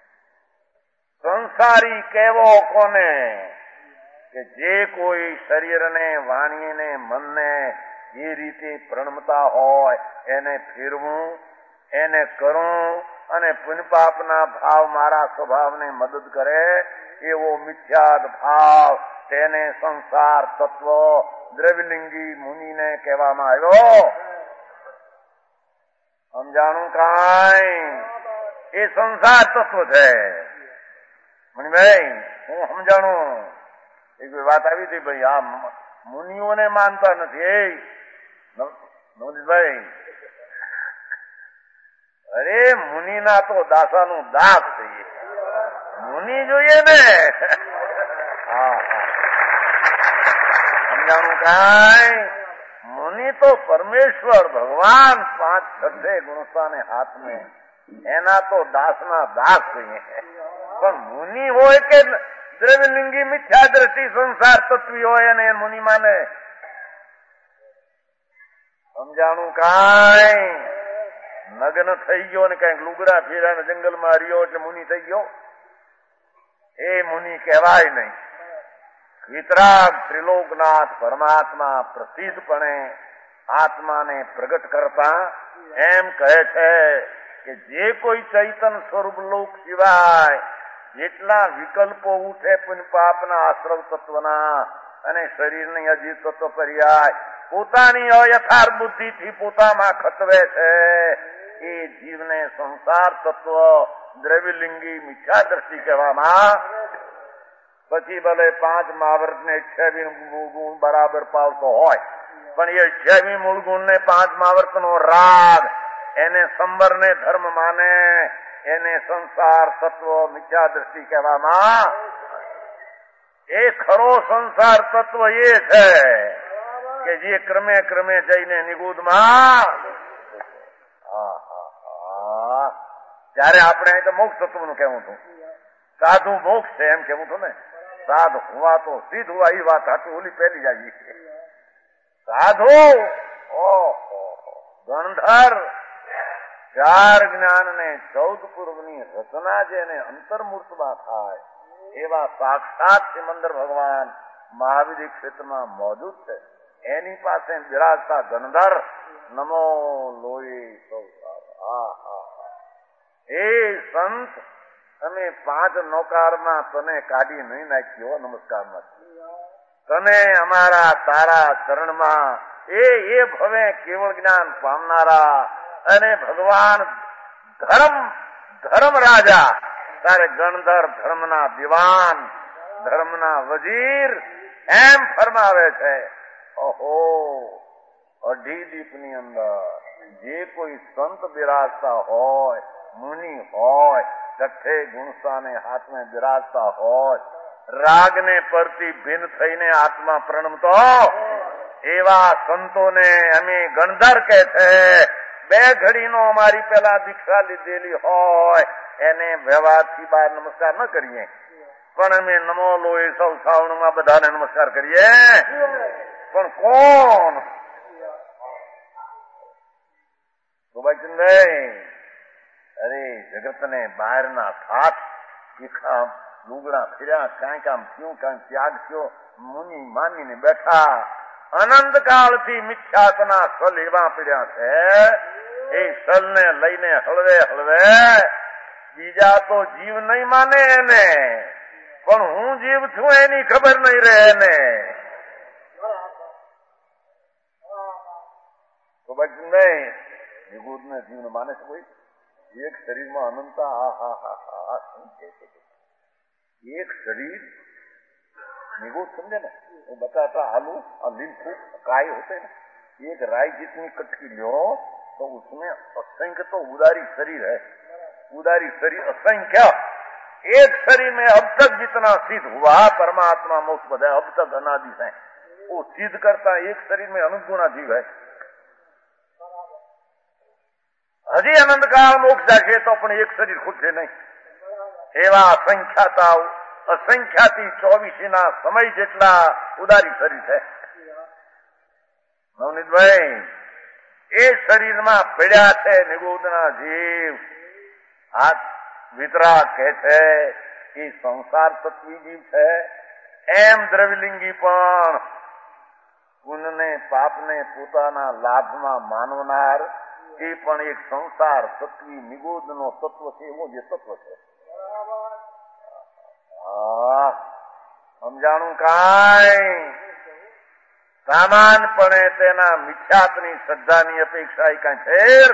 સંસારી કેવો કોને? કે જે કોઈ શરીરને વાણીને મનને જે રીતે પ્રણમતા હોય એને ફેરવું, એને કરવું અને પુણ્યપાપના ભાવ મારા સ્વભાવને મદદ કરે એવો મિથ્યાદ ભાવ તેને સંસાર તત્વ દ્રવ્યલિંગી મુનિને કહેવામાં આવ્યો. સમજાણું કાંઈ? એ સંસાર તત્વ છે. મુનિભાઈ હું સમજાણું. એક વાત આવી હતી ભાઈ, આ મુનિઓને માનતા નથી. એ નવનીતભાઈ અરે મુનિના તો દાસાનું દાસ છે. મુનિ જોઈએ ને. હા હા સમજાણું કાંઈ? મુનિ તો પરમેશ્વર ભગવાન પાંચ છઠ્ઠે ગુણસ્થાને હાથ में એના તો દાસના દાસ જોઈએ. પણ મુનિ હોય કે દ્રવ્યલિંગી મિથ્યા દ્રષ્ટિ સંસાર તત્વી હોય અને મુનિ માને. સમજાણું કાંઈ? નગ્ન થઈ ગયો ને કઈક લુગડા ફેર્યા જંગલમાં રહ્યો એટલે મુનિ થઈ ગયો? એ મુનિ કહેવાય નહીં. વિતરાગ ત્રિલોકનાથ પરમાત્મા પ્રસિદ્ધપણે આત્માને પ્રગટ કરતા એમ કહે છે કે જે કોઈ ચૈતન સ્વરૂપ લોક સિવાય જેટલા વિકલ્પો ઉઠે પુણ્ય પાપના આશ્રવ તત્વના અને શરીરની અજીત તત્વ પર્યાય પોતાની અયથાર્થ બુદ્ધિથી પોતામાં ખતવે છે એ જીવને સંસાર તત્વ દ્રવ્યલિંગી મિથ્યા દ્રષ્ટિ કહેવામાં. પછી ભલે પાંચ મહાવર્ત ને અઠ્યાવીસ મૂળ ગુણ બરાબર પાવતો હોય પણ એ અઠ્યાવીસ મૂળ ગુણ ને પાંચ મહાવર્ત નો રાગ એને સંબર ને ધર્મ માને એને સંસાર તત્વ મિથ્યા દ્રષ્ટિ કહેવામાં. એ ખરો સંસાર તત્વ એ છે કે જે ક્રમે ક્રમે જઈને નિગુદમાં ત્યારે આપણે અહીં તો મોક્ષ તત્વ નું કહેવું હતું. સાધુ મોક્ષ છે એમ કેવું હતું ને. સાધુ હુआ તો સિદ્ધ હુआ એ વાત હતી. ઓલી પહેલી જાય સાધુ ઓહો ગણધર ચાર જ્ઞાન ને ચૌદ પૂર્વની રચના જેને અંતર્મૂર્તમાં થાય એવા સાક્ષાત સિમંદર ભગવાન મહાવિધિ ક્ષેત્રમાં મોજૂદ છે. એની પાસે બિરાજતા ગણધર નમો લોહી સૌ. હા હા એ સંત તમે પાંચ નોકારમાં તને કાઢી નહીં નાખ્યો નમસ્કારમાં. તને અમારા તારા ચરણમાં એ એ ભવે કેવળ જ્ઞાન પામનારા અને ભગવાન ધર્મ ધર્મ રાજા તારે ગણધર ધર્મના દિવાન ધર્મના વજીર એમ ફરમાવે છે. ઓહો અઢી દીપની અંદર જે કોઈ સંત બિરાજતા હોય મુનિ હોય છઠ્ઠે ગુણસ્થાને હાથમાં બિરાજતા હોય રાગને પરથી ભિન્ન થઈને આત્મા પ્રણમતો એવા સંતોને અમે ગણધર કહે છે. બે ઘડીનો અમારી પેલા દીક્ષા લીધેલી હોય એને વ્યવહારથી બહાર નમસ્કાર ન કરીએ પણ અમે નમો લોહી સૌ શ્રાવણમાં બધાને નમસ્કાર કરીએ. પણ કોણ? ગોપાલચંદભાઈ અરે જગતને બહારના થાત શીખા લુગડા ફેર્યા કાંઈક આમ થયું કાંઈક ત્યાગ થયો મુનિ માનીને બેઠા. અનંત કાળથી મિથ્યાતના સલ એવા પીડ્યા છે. એ સલને લઈને હળવે હળવે બીજા તો જીવ નહીં માને એને પણ હું જીવ છું એની ખબર નહીં રહે એને. તો બાકી નહીં નિગૂઢ ને જીવને માને છે કોઈ? એક શરીરમાં અનંતા આ હા હા હા આ શું છે? એક શरीर निगूढ़ समझे ना, वो बताता आलू और नींबू काय होते हैं ना, एक राई जितनी कटकी लो तो उसमें असंख्य तो उदारी शरीर है, उदारी शरीर असंख्य. एक शरीर में अब तक जितना सिद्ध हुआ परमात्मा मोक्ष बधा अब तक अनादि है, वो सिद्ध करता एक शरीर में अनंत गुणा जीव है. હજી અનંતકાળ મોક્ષ જાશે તો પણ એક શરીર ખૂટશે નહીં. એવા અસંખ્યાતા અસંખ્યાથી ચોવીસી ના સમય જેટલા ઉદારી શરીર છે. નવનીતભાઈ એ શરીરમાં પડ્યા છે નિગૂઢના જીવ. આ વિતરાગ કહે છે એ સંસાર તત્વી જીવ છે. એમ દ્રવ્યલિંગી પણ પુણ્યને પાપને પોતાના લાભમાં માનવનાર એ પણ એક સંસાર તત્વી નિગૂઢ નો તત્વ છે. એવો જે તત્વ છે સમજાણું કાંઈ સામાનપણે તેના મિથ્યાત્વની શ્રદ્ધાની અપેક્ષા એ કાંઈ ફેર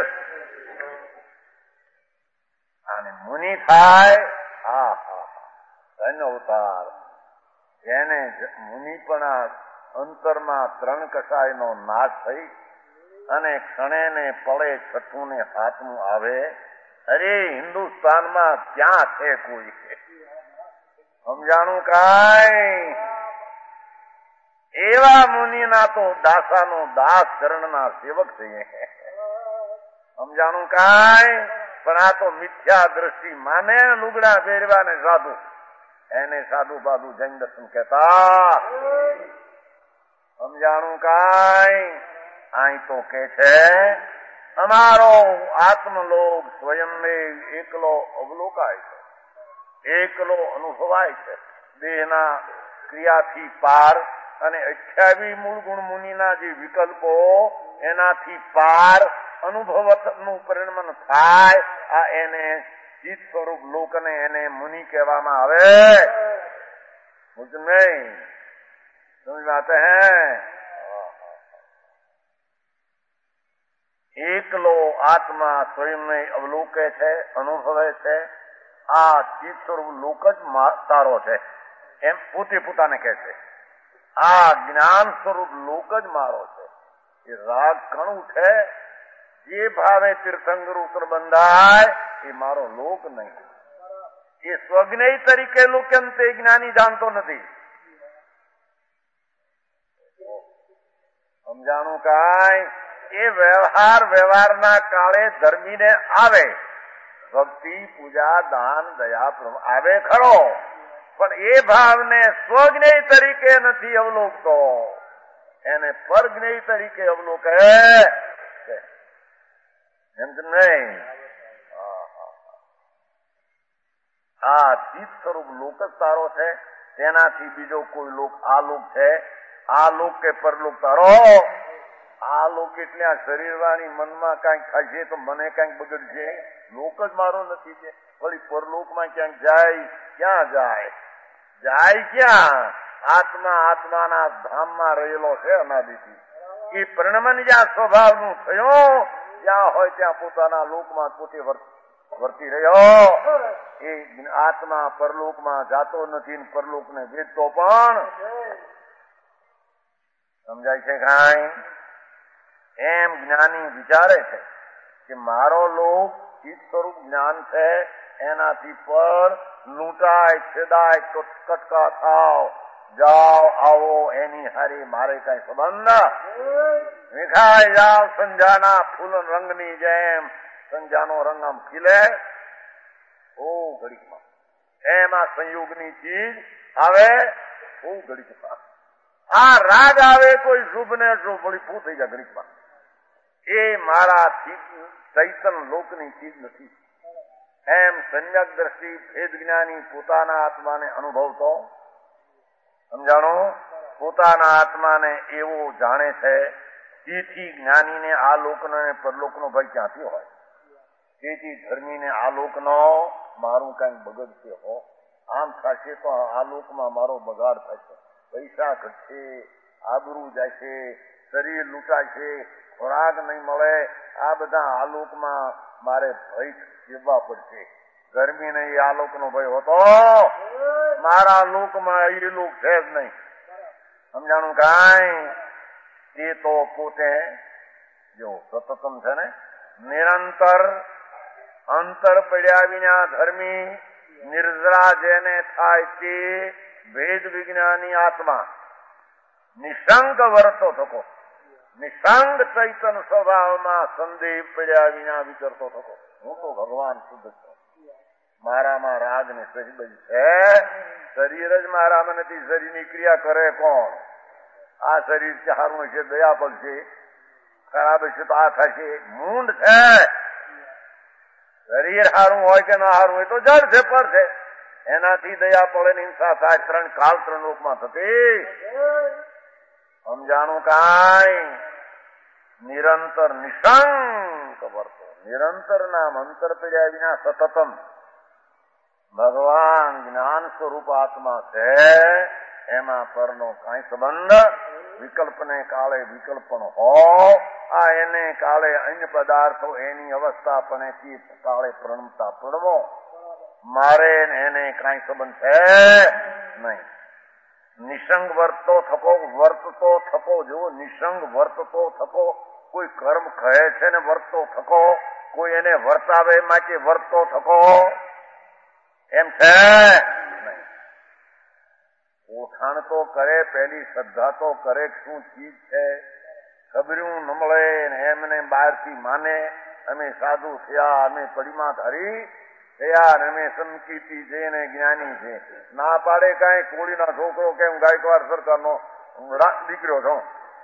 અને મુનિ થાય. હા હા ધન્ય અવતાર જેને મુનિપણા અંતરમાં ત્રણ કસાયનો નાશ થઈ અને ક્ષણે ને પળે છઠ્ઠું ને હાથમું આવે. અરે હિન્દુસ્તાનમાં ક્યાં છે કોઈ? સમજાણું કાંઈ? એવા મુનિના તો દાસાનો દાસ ચરણના સેવક થઈએ. સમજાણું કાંઈ? પણ આ તો મિથ્યા દ્રષ્ટિ માને લુગડા પહેરવા ને સાધુ, એને સાધુ બાધુ જૈન દર્શન કહેતા. સમજાણું કાંઈ? અહીં તો કે છે અમારો આત્મલોક સ્વયં એકલો અવલોકાય છે, એકલો અનુભવાય છે, દેહના ક્રિયાથી પાર. અને અઠ્યાવીસ મૂળ ગુણ મુનિના જે વિકલ્પો એનાથી પાર અનુભવનું પરિણમન થાય. આ એને ચિત્ત સ્વરૂપ લોકને એને મુનિ કહેવામાં આવે. મુझ નહીં સમજ આતે હે? એકલો આત્મા સ્વયંને અવલોકે છે, અનુભવે છે. આ ચિત્ત સ્વરૂપ લોક જ તારો છે એમ પોતે પોતાને કહે છે. આ જ્ઞાન સ્વરૂપ લોક જ મારો છે. એ રાગ કણ ઉઠે જે ભાવે તીર્થંકર ઉપર બંધાય એ મારો લોક નહીં. એ સ્વજ્ઞેય તરીકે લોકેમ તે જ્ઞાની જાણતો નથી. સમજાણું કાંઈ? એ વ્યવહાર વ્યવહારના કાળે ધર્મીને આવે, ભક્તિ પૂજા દાન દયા આવે ખરો, પણ એ ભાવને સ્વજ્ઞેય તરીકે નથી અવલોકતો, એને પરજ્ઞેય તરીકે અવલોકે. એમ કે નહીં? આ ચિત્ત સ્વરૂપ લોક જ તારો છે, તેનાથી બીજો કોઈ લોક આ લોક છે? આ લોક કે પરલોક તારો? આ લોક એટલે આ શરીર વાળી મનમાં કાંઈક થશે તો મને કાંઈક બગડશે. લોક જ મારો નથી છે. વળી પરલોકમાં ક્યાંક જાય, ક્યાં જાય? જાય ક્યાં? આત્મા આત્માના ધામમાં રહેલો છે અનાદિથી. એ પરિણમન જ્યાં સ્વભાવનું થયું જ્યાં હોય ત્યાં પોતાના લોકમાં પોતે વર્તી રહ્યો. એ આત્મા પરલોકમાં જાતો નથી, પરલોકને વેચતો પણ. સમજાય છે કાંઈ? એમ જ્ઞાની વિચારે છે કે મારો લોક ચિત્ત સ્વરૂપ જ્ઞાન છે, એનાથી પર લૂંટાય છેદાય કટકા થાવ જાઓ આવો એની હારી મારે કઈ સંબંધ. વિખાય જાઓ સંજાના ફૂલ રંગની જેમ. સંજાનો રંગ આમ ખીલે ઓ ઘડીકમાં, એમાં સંયોગની ચીજ આવે ઓ ઘડીકમાં. આ રાગ આવે કોઈ શુભ ને શુભ વળી પૂ થઈ જાય ઘડીકમાં. એ મારા ચૈતન લોકની ચીજ નથી. એમ સમ્યક દ્રષ્ટિ ભેદ જ્ઞાની પોતાના આત્માને અનુભવતો, સમજાણો, પોતાના આત્માને એવો જાણે છે. તેથી જ્ઞાનીને આ લોકનો અને પરલોકનો ભય ક્યાંથી હોય? તેથી ધર્મીને આ લોકનો મારું કઈક બગડશે હો આમ થશે તો આ લોકમાં મારો બગાડ થશે, પૈસા ઘટશે, આબરૂ જશે, શરીર લૂંટાશે, ખોરાક નહીં મળે, આ બધા આ લોકમાં મારે ભય જીવવા પડશે. ગરમી નહીં આ લોકનો ભય હોતો, મારા લોકમાં એ લોક છે જ નહીં. સમજાણું કાંઈ? તે તો પોતે જો સતતમ છે ને, નિરંતર અંતર પડ્યા વિના ધર્મી નિર્જરા જેને થાય તે ભેદ વિજ્ઞાની આત્મા નિશંક વર્તો થકો, નિશંક ચૈતન સ્વભાવમાં સંદેહ પડ્યા વિના વિચરતો થકો. હું તો ભગવાન શુદ્ધ છું, મારામાં રાગ ને સજબજ છે, શરીર જ મારામાં નથી. શરીરની ક્રિયા કરે કોણ? આ શરીર સારું છે, દયા પડશે, ખરાબ છે તો આ થશે. મૂંડ છે. શરીર સારું હોય કે ના સારું હોય તો જડ છે, પર છે, એનાથી દયા પડે ને હિંસા થાય. ત્રણ કાલ ત્રણ લોકમાં થતી. સમજાણું કાંઈ? નિરંતર નિશંક વર્તો, નિરંતર નામ અંતર પડ્યા વિના સતતમ ભગવાન જ્ઞાન સ્વરૂપ આત્મા છે. એમાં પરનો કાંઈ સંબંધ વિકલ્પને કાળે વિકલ્પણ હો, આ એને કાળે અન્ય પદાર્થો એની અવસ્થા પણ કાળે પ્રણમતા પ્રણમો, મારે એને કાંઈ સંબંધ છે નહીં. નિશંગ વર્તો થકો, વર્તતો થકો. જો નિશંગ વર્તતો થકો, કોઈ કર્મ કહે છે ને વર્તો થકો, કોઈ એને વર્તાવે માટે વર્તો થકો, એમ છે નહીં. ઓળખાણ તો કરે, પેલી શ્રદ્ધા તો કરે શું ચીજ છે, ખબર્યું ન મળે એમને બહારથી માને. અમે સાધુ થયા, અમે પડીમાં ધારી થયા, અમે સંકીર્તિ છે ને જ્ઞાની છે. ના પાડે કાંઈ કોળીના છોકરો કેમ ગાયકવાડ સરકારનો દીકરો છો.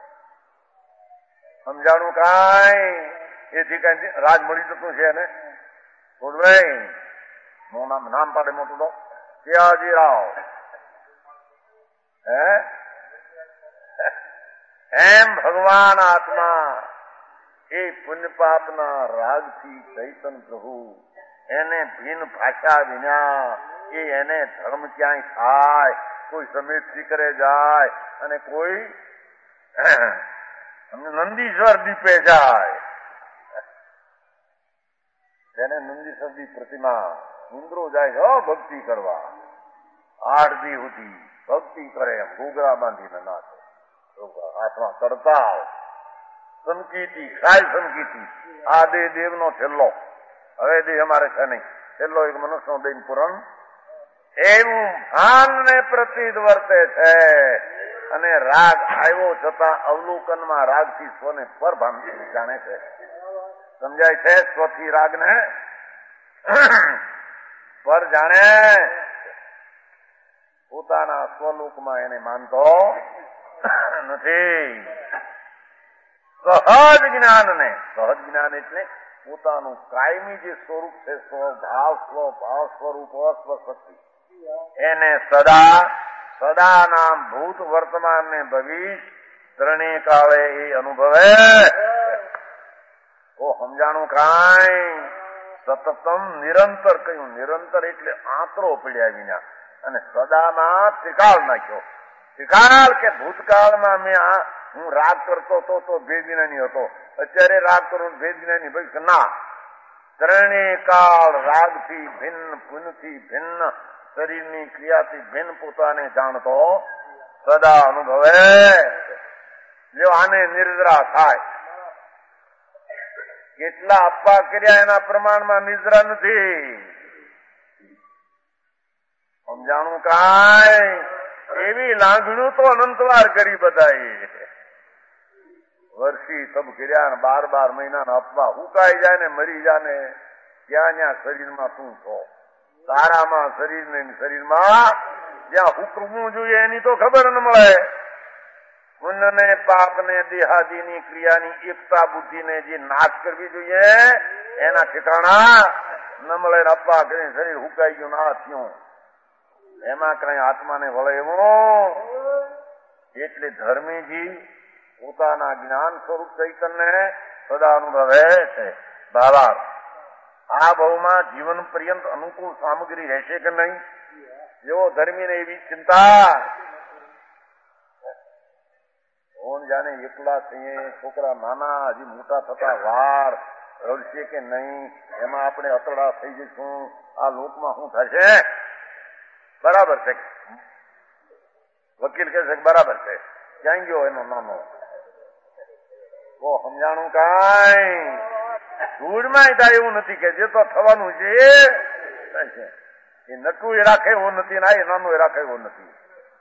સમજાણું કાંઈ? એથી કઈ રાજ મળી જતું છે ને? બોલવાય નું નામ નામ પાડે મોટું તો સયાજી રાવ. હે એમ ભગવાન આત્મા એ પુણ્ય પાપના રાગથી ચૈતન પ્રભુ એને ભીન ભાષા વિના એ એને ધર્મ ક્યાંય થાય, કોઈ સમેતથી કરે જાય અને કોઈ નંદીશ્વર દીપે જાય. તેને નંદીશ્વરની પ્રતિમા ઇન્દ્રો જાય છે ભક્તિ કરવા, આઠ દી સુધી ભક્તિ કરે, એમ ઘૂઘરા બાંધીને નાચે, હાથમાં તરતાલ, સંકીર્તિ, ખાય સંકીર્તિ. આ દેહ દેવનો છેલ્લો, હવે દેહ અમારે છે નહીં, છેલ્લો એક મનુષ્યનો દેહ પૂરણ. એવું ભાન ને પ્રતિદ વર્તે છે. અને રાગ આવ્યો છતાં અવલોકનમાં રાગથી સ્વને પરભાન જાણે છે. સમજાય છે? સ્વથી રાગને પર જાણે, પોતાના સ્વરૂપમાં એને માનતો નથી. સહજ જ્ઞાનને, સહજ જ્ઞાન એટલે પોતાનું કાયમી જે સ્વરૂપ છે, સ્વભાવ, સ્વભાવ સ્વરૂપ, સ્વશક્તિ, એને સદા સદા નામ ભૂત વર્તમાન ને ભવિષ્ય ત્રણેય કાળે એ અનુભવે. તો સમજાણું કાંઈ? સતતમ નિરંતર કહ્યું. નિરંતર એટલે આંતરો પડ્યા વિના, અને સદામાં ત્રિકાળ નાખ્યો. ત્રિકાળ કે ભૂતકાળમાં મેં આ હું રાગ કરતો હતો તો ભેદ જ્ઞાની હતો, અત્યારે રાગ કરું ભેદ જ્ઞાની ભાઈ ના. ત્રણેય કાળ રાગથી ભિન્ન, પુનથી ભિન્ન, શરીરની ક્રિયાથી ભિન્ન પોતાને જાણતો સદા અનુભવે. જો આને નિર્જરા થાય, કેટલા અપવા કર્યા એના પ્રમાણમાં નિદ્રા નથી. સમજાણું કાંઈ? એવી લાગણું તો અનંતવાર કરી બધાએ. વર્ષી સબ કર્યા, બાર બાર મહિનાના અપવા ઉકાઈ જાય ને મરી જાય ને, ત્યાં ત્યાં શરીરમાં શું છો, તારામાં શરીર ને શરીરમાં જ્યાં હુકમવું જોઈએ એની તો ખબર ન મળે. પુણ્ય ને પાપ ને દેહાદીની ક્રિયાની એકતા બુદ્ધિને જે નાશ કરવી જોઈએ એના ઠેકાણા ન મળે. અપા કરીને શરીર હુકાઈ ગયું, ના થયું, એમાં કઈ આત્માને વળે એવું. એટલે ધર્મીજી પોતાના જ્ઞાન સ્વરૂપ ચૈતન્ય સદા અનુભવે છે. બાબા આ બહુમાં જીવન પર્યંત અનુકૂળ સામગ્રી રહેશે કે નહીં? જેવો ધર્મી ને એવી ચિંતા. કોણ જાણે એકલા થઈએ, છોકરા નાના હજી મોટા થતા વાર રડશે કે નહીં, એમાં આપણે અતડા થઈ જઈશું, આ લોકમાં શું થશે? બરાબર છે, વકીલ કહે છે બરાબર છે, ક્યાં ગયો એનો નાનો? તો સમજાણું કાંઈ ધૂળમાં થાય એવું નથી કે જે તો થવાનું છે એ નટું એ રાખે એવું નથી, ના એ નાનું એ રાખે એવું નથી.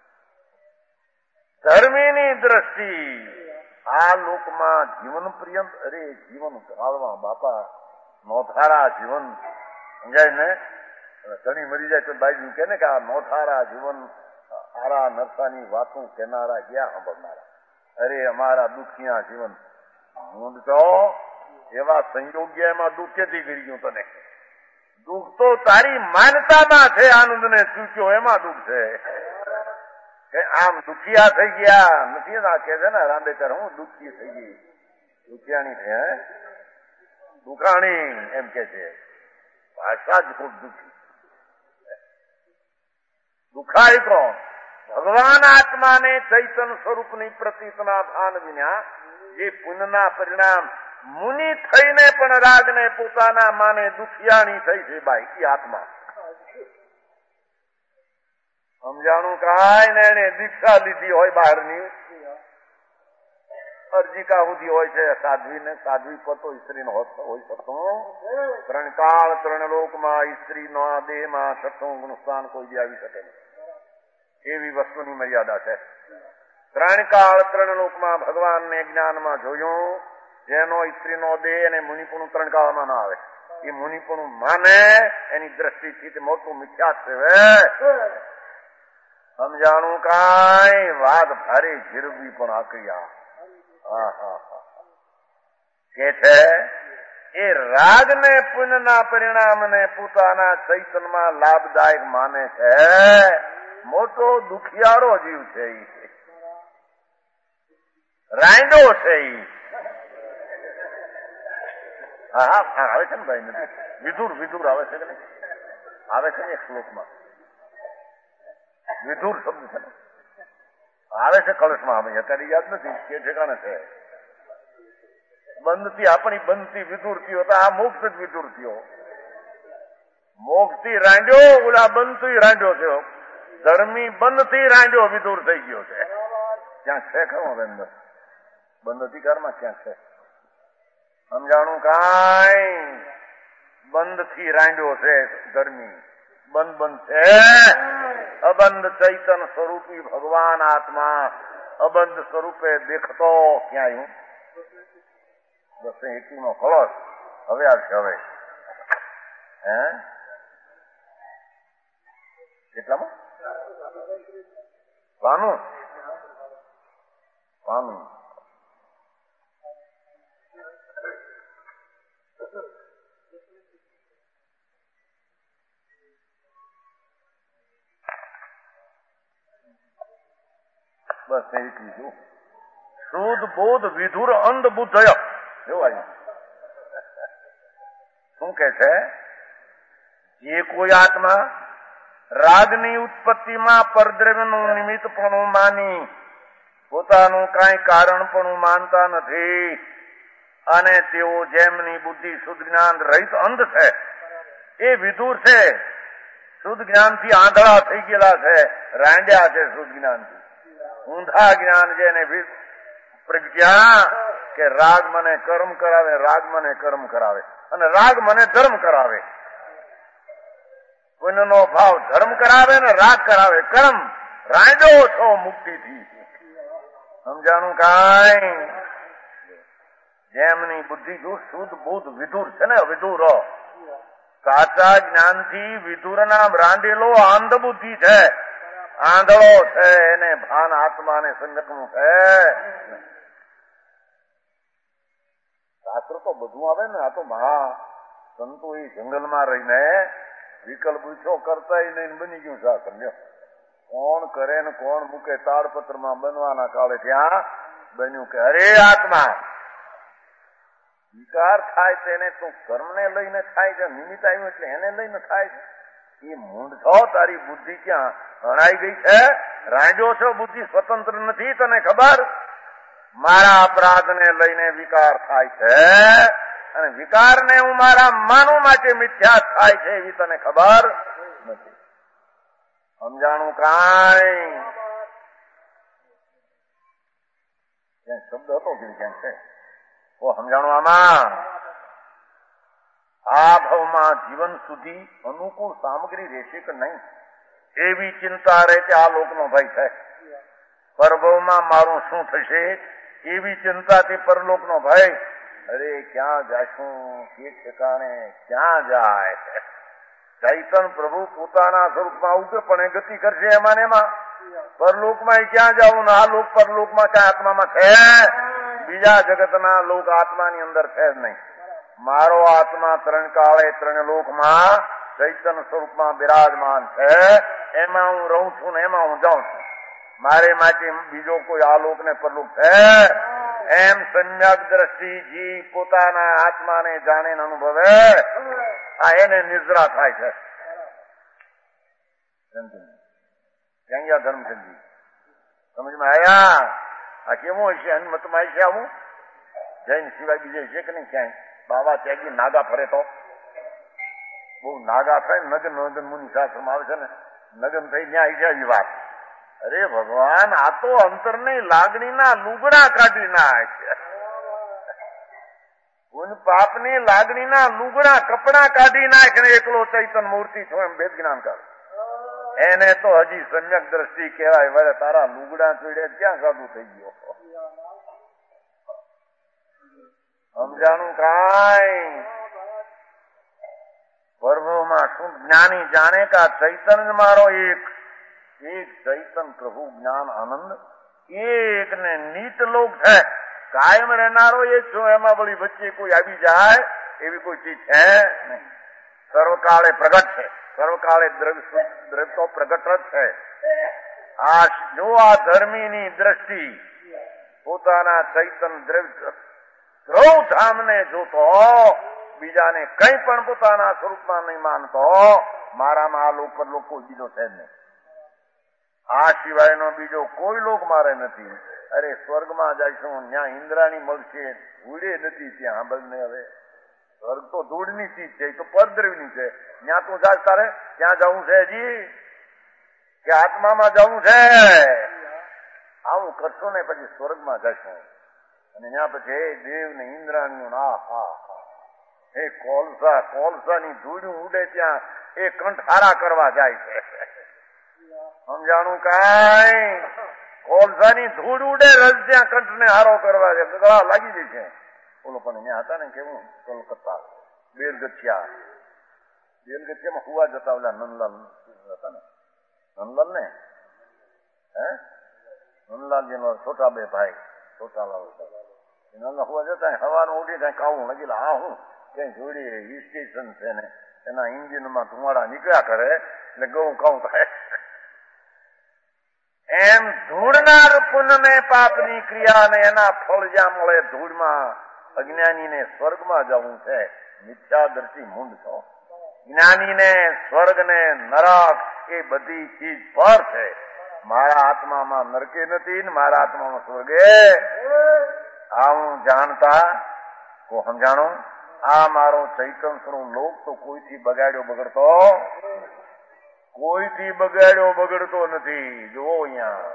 ધર્મીની દ્રષ્ટિ આ લોકમાં જીવન પર્યંત, અરે જીવન ગાળવા બાપા નોથારા જીવન, સમજાય ને? ઘણી મરી જાય તો બાઈ કે ને કે આ નોથારા જીવન, આરા નરસાની વાતું કેનારા ગયા સાંભળનારા. અરે અમારા દુખિયા જીવન, હું તો એવા સંયોગ્ય એમાં દુઃખ ક્યાંથી કરી ગયું તને? દુઃખ તો તારી માનતામાં છે, આનંદ ને ચૂક્યો એમાં દુઃખ છે. કે આમ દુખિયા થઈ ગયા નથી ના કે છે ને રાંબેકર, હું દુખી થઈ ગઈ, દુખિયાણી છે, હે દુખાણી એમ કે છે. ભાષા જ ખૂબ દુખી. દુખાય કોણ? ભગવાન આત્માને ચૈતન સ્વરૂપની પ્રતીતના ભાન વિના જે પુણ્યના પરિણામ મુનિ થઈને પણ રાગને પોતાના માને દુખિયાણી થઈ છે બાઈ આત્મા. સમજાણું કાંઈ ને એને દીક્ષા લીધી હોય બહારની, અરજીકા સુધી હોય છે સાધ્વી ને, સાધ્વી પતો સ્ત્રી નો હોય શકતું. ત્રણ કાળ ત્રણ લોકમાં સ્ત્રી નો દેહમાં છઠ્ઠું ગુણસ્થાન કોઈ બી આવી શકે નહીં, એવી વસ્તુની મર્યાદા છે. ત્રણ કાળ ત્રણ લોકમાં ભગવાનને જ્ઞાનમાં જોયું, જેનો સ્ત્રીનો દેહ અને મુનિપુણું ત્રણ કાળમાં ના આવે, એ મુનિપુણું માને એની દ્રષ્ટિથી મોટું મિથ્યા છે. સમજાણું કાંઈ? વાત ભારે જીરવી પણ આકર્યા. કે છે એ રાગને પુણ્યના પરિણામને પોતાના ચૈતનમાં લાભદાયક માને છે, મોટો દુખિયારો જીવ છે, ઈ રાંડો છે. ઈ હા હા આવે છે ને ભાઈ, નથી વિધુર, વિધુર આવે છે કે નહીં? આવે છે ને એક શ્લોકમાં વિધુર શબ્દ છે ને, આવે છે કળશમાં, અમે અત્યારે યાદ નથી કે ઠેકાણે છે. બંધથી આપણી બંધથી વિધુર થયો તો આ મોક્ષ જ વિધુર થયો. મોક્ષ થી રાંડ્યો, ઓલા બંધ થી રાંડ્યો થયો. ધર્મી બંધ થી રાંડ્યો વિધુર થઈ ગયો છે. ક્યાંક છે ખરું અંદર બંધ અધિકારમાં ક્યાંક છે? સમજાણું કાંઈ? બંધ થી રાંડ્યો છે ધર્મી, બંધ બંધ છે. અબંધ ચૈતન સ્વરૂપી ભગવાન આત્મા અબંધ સ્વરૂપે દેખતો ક્યાંય બસ એકી નો કળશ હવે આવશે. હવે હે કેટલામાં? પાનું પાનું બસ એ કીધું. શુદ્ધ બોધ વિધુર અંધ બુદ્ધય એવું આવ્યું. શું કે છે? જે કોઈ આત્મા રાગની ઉત્પત્તિમાં પરદ્રવ્યનું નિમિત્તપણું માની પોતાનું કાંઈ કારણપણું માનતા નથી, અને તેઓ જેમની બુદ્ધિ શુદ્ધ જ્ઞાન રહિત અંધ છે, એ વિધુર છે. શુદ્ધ જ્ઞાનથી આંધળા થઈ ગયેલા છે, રાંડ્યા છે શુદ્ધ જ્ઞાનથી. ઊંધા જ્ઞાન જેને પ્રજ્ઞા કે રાગ મને કર્મ કરાવે, રાગ મને કર્મ કરાવે, અને રાગ મને ધર્મ કરાવે. પુણ્યનો ભાવ ધર્મ કરાવે ને રાગ કરાવે કર્મ. રાંડો છો મુક્તિથી. સમજાણું કાંઈ? જેમની બુદ્ધિ જો શુદ્ધ બુદ્ધ વિધુર છે ને, વિધુર સાચા જ્ઞાનથી વિધુરના રાંડેલો આંધ બુદ્ધિ છે, આંધળો છે, એને ભાન આત્માને સંગતનું છે. શાસ્ત્ર તો બધું આવે ને, આ તો મહા સંતો એ જંગલમાં રહીને વિકલ્પ પૂછો કરતા નહીં બની ગયું શાસ્ત્ર. કોણ કરે ને કોણ મૂકે તાડપત્રમાં બનવાના કાળે ત્યાં બન્યું કે અરે આત્મા વિકાર થાય તેને તું કર્મને લઈને થાય છે, નિમિત્ત આવ્યું એટલે એને લઈને થાય છે. એ મૂંઢ છો, તારી બુદ્ધિ ક્યાં હણાઈ ગઈ છે? રાંડ્યો છો, બુદ્ધિ સ્વતંત્ર નથી. તને ખબર? મારા અપરાધને લઈને વિકાર થાય છે અને વિકારને હું મારા માનવ માટે મિથ્યા થાય છે એવી તને ખબર નથી. સમજાણું કાંઈ? ક્યાંક શબ્દ હતો કે ક્યાંક છે ઓ સમજાણું? આમાં આ ભાવમાં જીવન સુધી અનુકૂળ સામગ્રી રહેશે કે નહીં એવી ચિંતા રહે કે આ લોકનો ભય છે. પરભવમાં મારું શું થશે એવી ચિંતાથી પરલોકનો ભય. અરે ક્યાં જાશું? કે ઠેકાણે ક્યાં જાય? ચૈતન પ્રભુ પોતાના સ્વરૂપમાં ઉગ્ર પણ ગતિ કરશે એમાં ને એમાં. પરલોકમાં ક્યાં જવું ને આ લોક પરલોકમાં ક્યાં આત્મામાં છે? બીજા જગતના લોક આત્માની અંદર છે જ નહીં. મારો આત્મા ત્રણ કાળે ત્રણ લોકમાં ચૈતન સ્વરૂપમાં બિરાજમાન છે. એમાં હું રહું છું ને એમાં હું જાઉં છું. મારે માટે બીજો કોઈ આલોક ને પરલોક છે? એમ સમ્યક દ્રષ્ટિ જી પોતાના આત્માને જાણે અનુભવે આ એને નિદ્રા થાય છે. ક્યાં ગયા ધર્મચંદજી? સમજમાં આયા? આ કેવું હશે? હનુમતમાં હશે આવું? જૈન સિવાય બીજે છે કે નહીં ક્યાંય? બાબા ત્યાગી નાગા ફરે તો બહુ નાગા થાય ને નગન નગન મુનિ શાસ્ત્રમાં આવે છે ને નગન થઈ ત્યાં આવી જાય વાત. અરે ભગવાન, આ તો અંતરની લાગણીના લુગડા કાઢી નાખે. પાપની લાગણીના લુગડા કપડા કાઢી નાખે ને એકલો ચૈતન મૂર્તિ છો એમ ભેદ જ્ઞાન કર. એને તો હજી સમ્યક દ્રષ્ટિ કહેવાય. વરે તારા લુગડા ચીડે ક્યાં સાધુ થઈ ગયો? સમજાણું કાંઈ? પ્રભુમાં શું જ્ઞાની જાણે કે આ ચૈતન જ મારો એક એક ચૈતન પ્રભુ જ્ઞાન આનંદ એક ને નીત લોક છે. કાયમ રહેનારો એ છો. એમાં વળી વચ્ચે કોઈ આવી જાય એવી કોઈ ચીજ છે નહીં. સર્વકાળે પ્રગટ છે. સર્વકાળે દ્રવ્ય દ્રવ્ય તો પ્રગટ જ છે. આ જો આ ધર્મીની દ્રષ્ટિ પોતાના ચૈતન દ્રવ્ય ધ્રુવ ધામને જોતો બીજાને કઈ પણ પોતાના સ્વરૂપમાં નહીં માનતો, મારામાં આ લોક પર લોકો બીજો છે જ નહીં. આ સિવાયનો બીજો કોઈ લોક મારે નથી. અરે સ્વર્ગમાં જઈશું ત્યાં ઇન્દ્રાણી મળશે, ધૂળે નથી ત્યાં. સાંભળને હવે, સ્વર્ગ તો ધૂળની ચીજ છે, તો પરદ્રવ્યની છે. ત્યાં તું જાય તારે ત્યાં જવું છે હજી કે આત્મામાં જવું છે? આવું કરશો ને પછી સ્વર્ગમાં જશું અને ત્યાં પછી હે દેવ ને ઇન્દ્રાણીઓ ના હા હા હે કોલસા કોલસાની ધૂળ્યું ઉડે ત્યાં એ કંઠ હારા કરવા જાય છે. સમજાણું કાંઈ? કોલસાની ધૂળ ઉડે રજ ત્યાં કંઠને હારો કરવા છે. ગળા લાગી જાય છે. ઓલો પણ ત્યાં હતા ને કેવું કોલકત્તા બેલગઠિયા બેલગઠિયામાં હુવા જતા ઓલા નંદલાલ હતા ને નંદલાલ ને હે નંદલાલ જેનો છોટા બે ભાઈ છોટાલાલ નંદલાલ હુવા જતા હવાનું ઉઠી કઈ કાવું લગેલા હા હું કઈ જોડી હિલ સ્ટેશન છે ને એના ઇન્જિનમાં ધુમાડા નીકળ્યા કરે એટલે ગૌ કાઉ થાય. એમ ધૂળનાર પુણ્યને પાપની ક્રિયા ને એના ફળ જ્યાં મળે ધૂળમાં અજ્ઞાનીને સ્વર્ગમાં જવું છે. મિથ્યાદર્શી મૂંઢ છો. જ્ઞાનીને સ્વર્ગ ને નરક એ બધી ચીજ પર છે. મારા આત્મામાં નરકે નથી ને મારા આત્મામાં સ્વર્ગે. આ હું જાણતા કો સમજાણું. આ મારો ચૈતન સ્વરૂપ લોક તો કોઈથી બગાડ્યો બગડતો કોઈથી બગાડ્યો બગડતો નથી. જુઓ અહીંયા,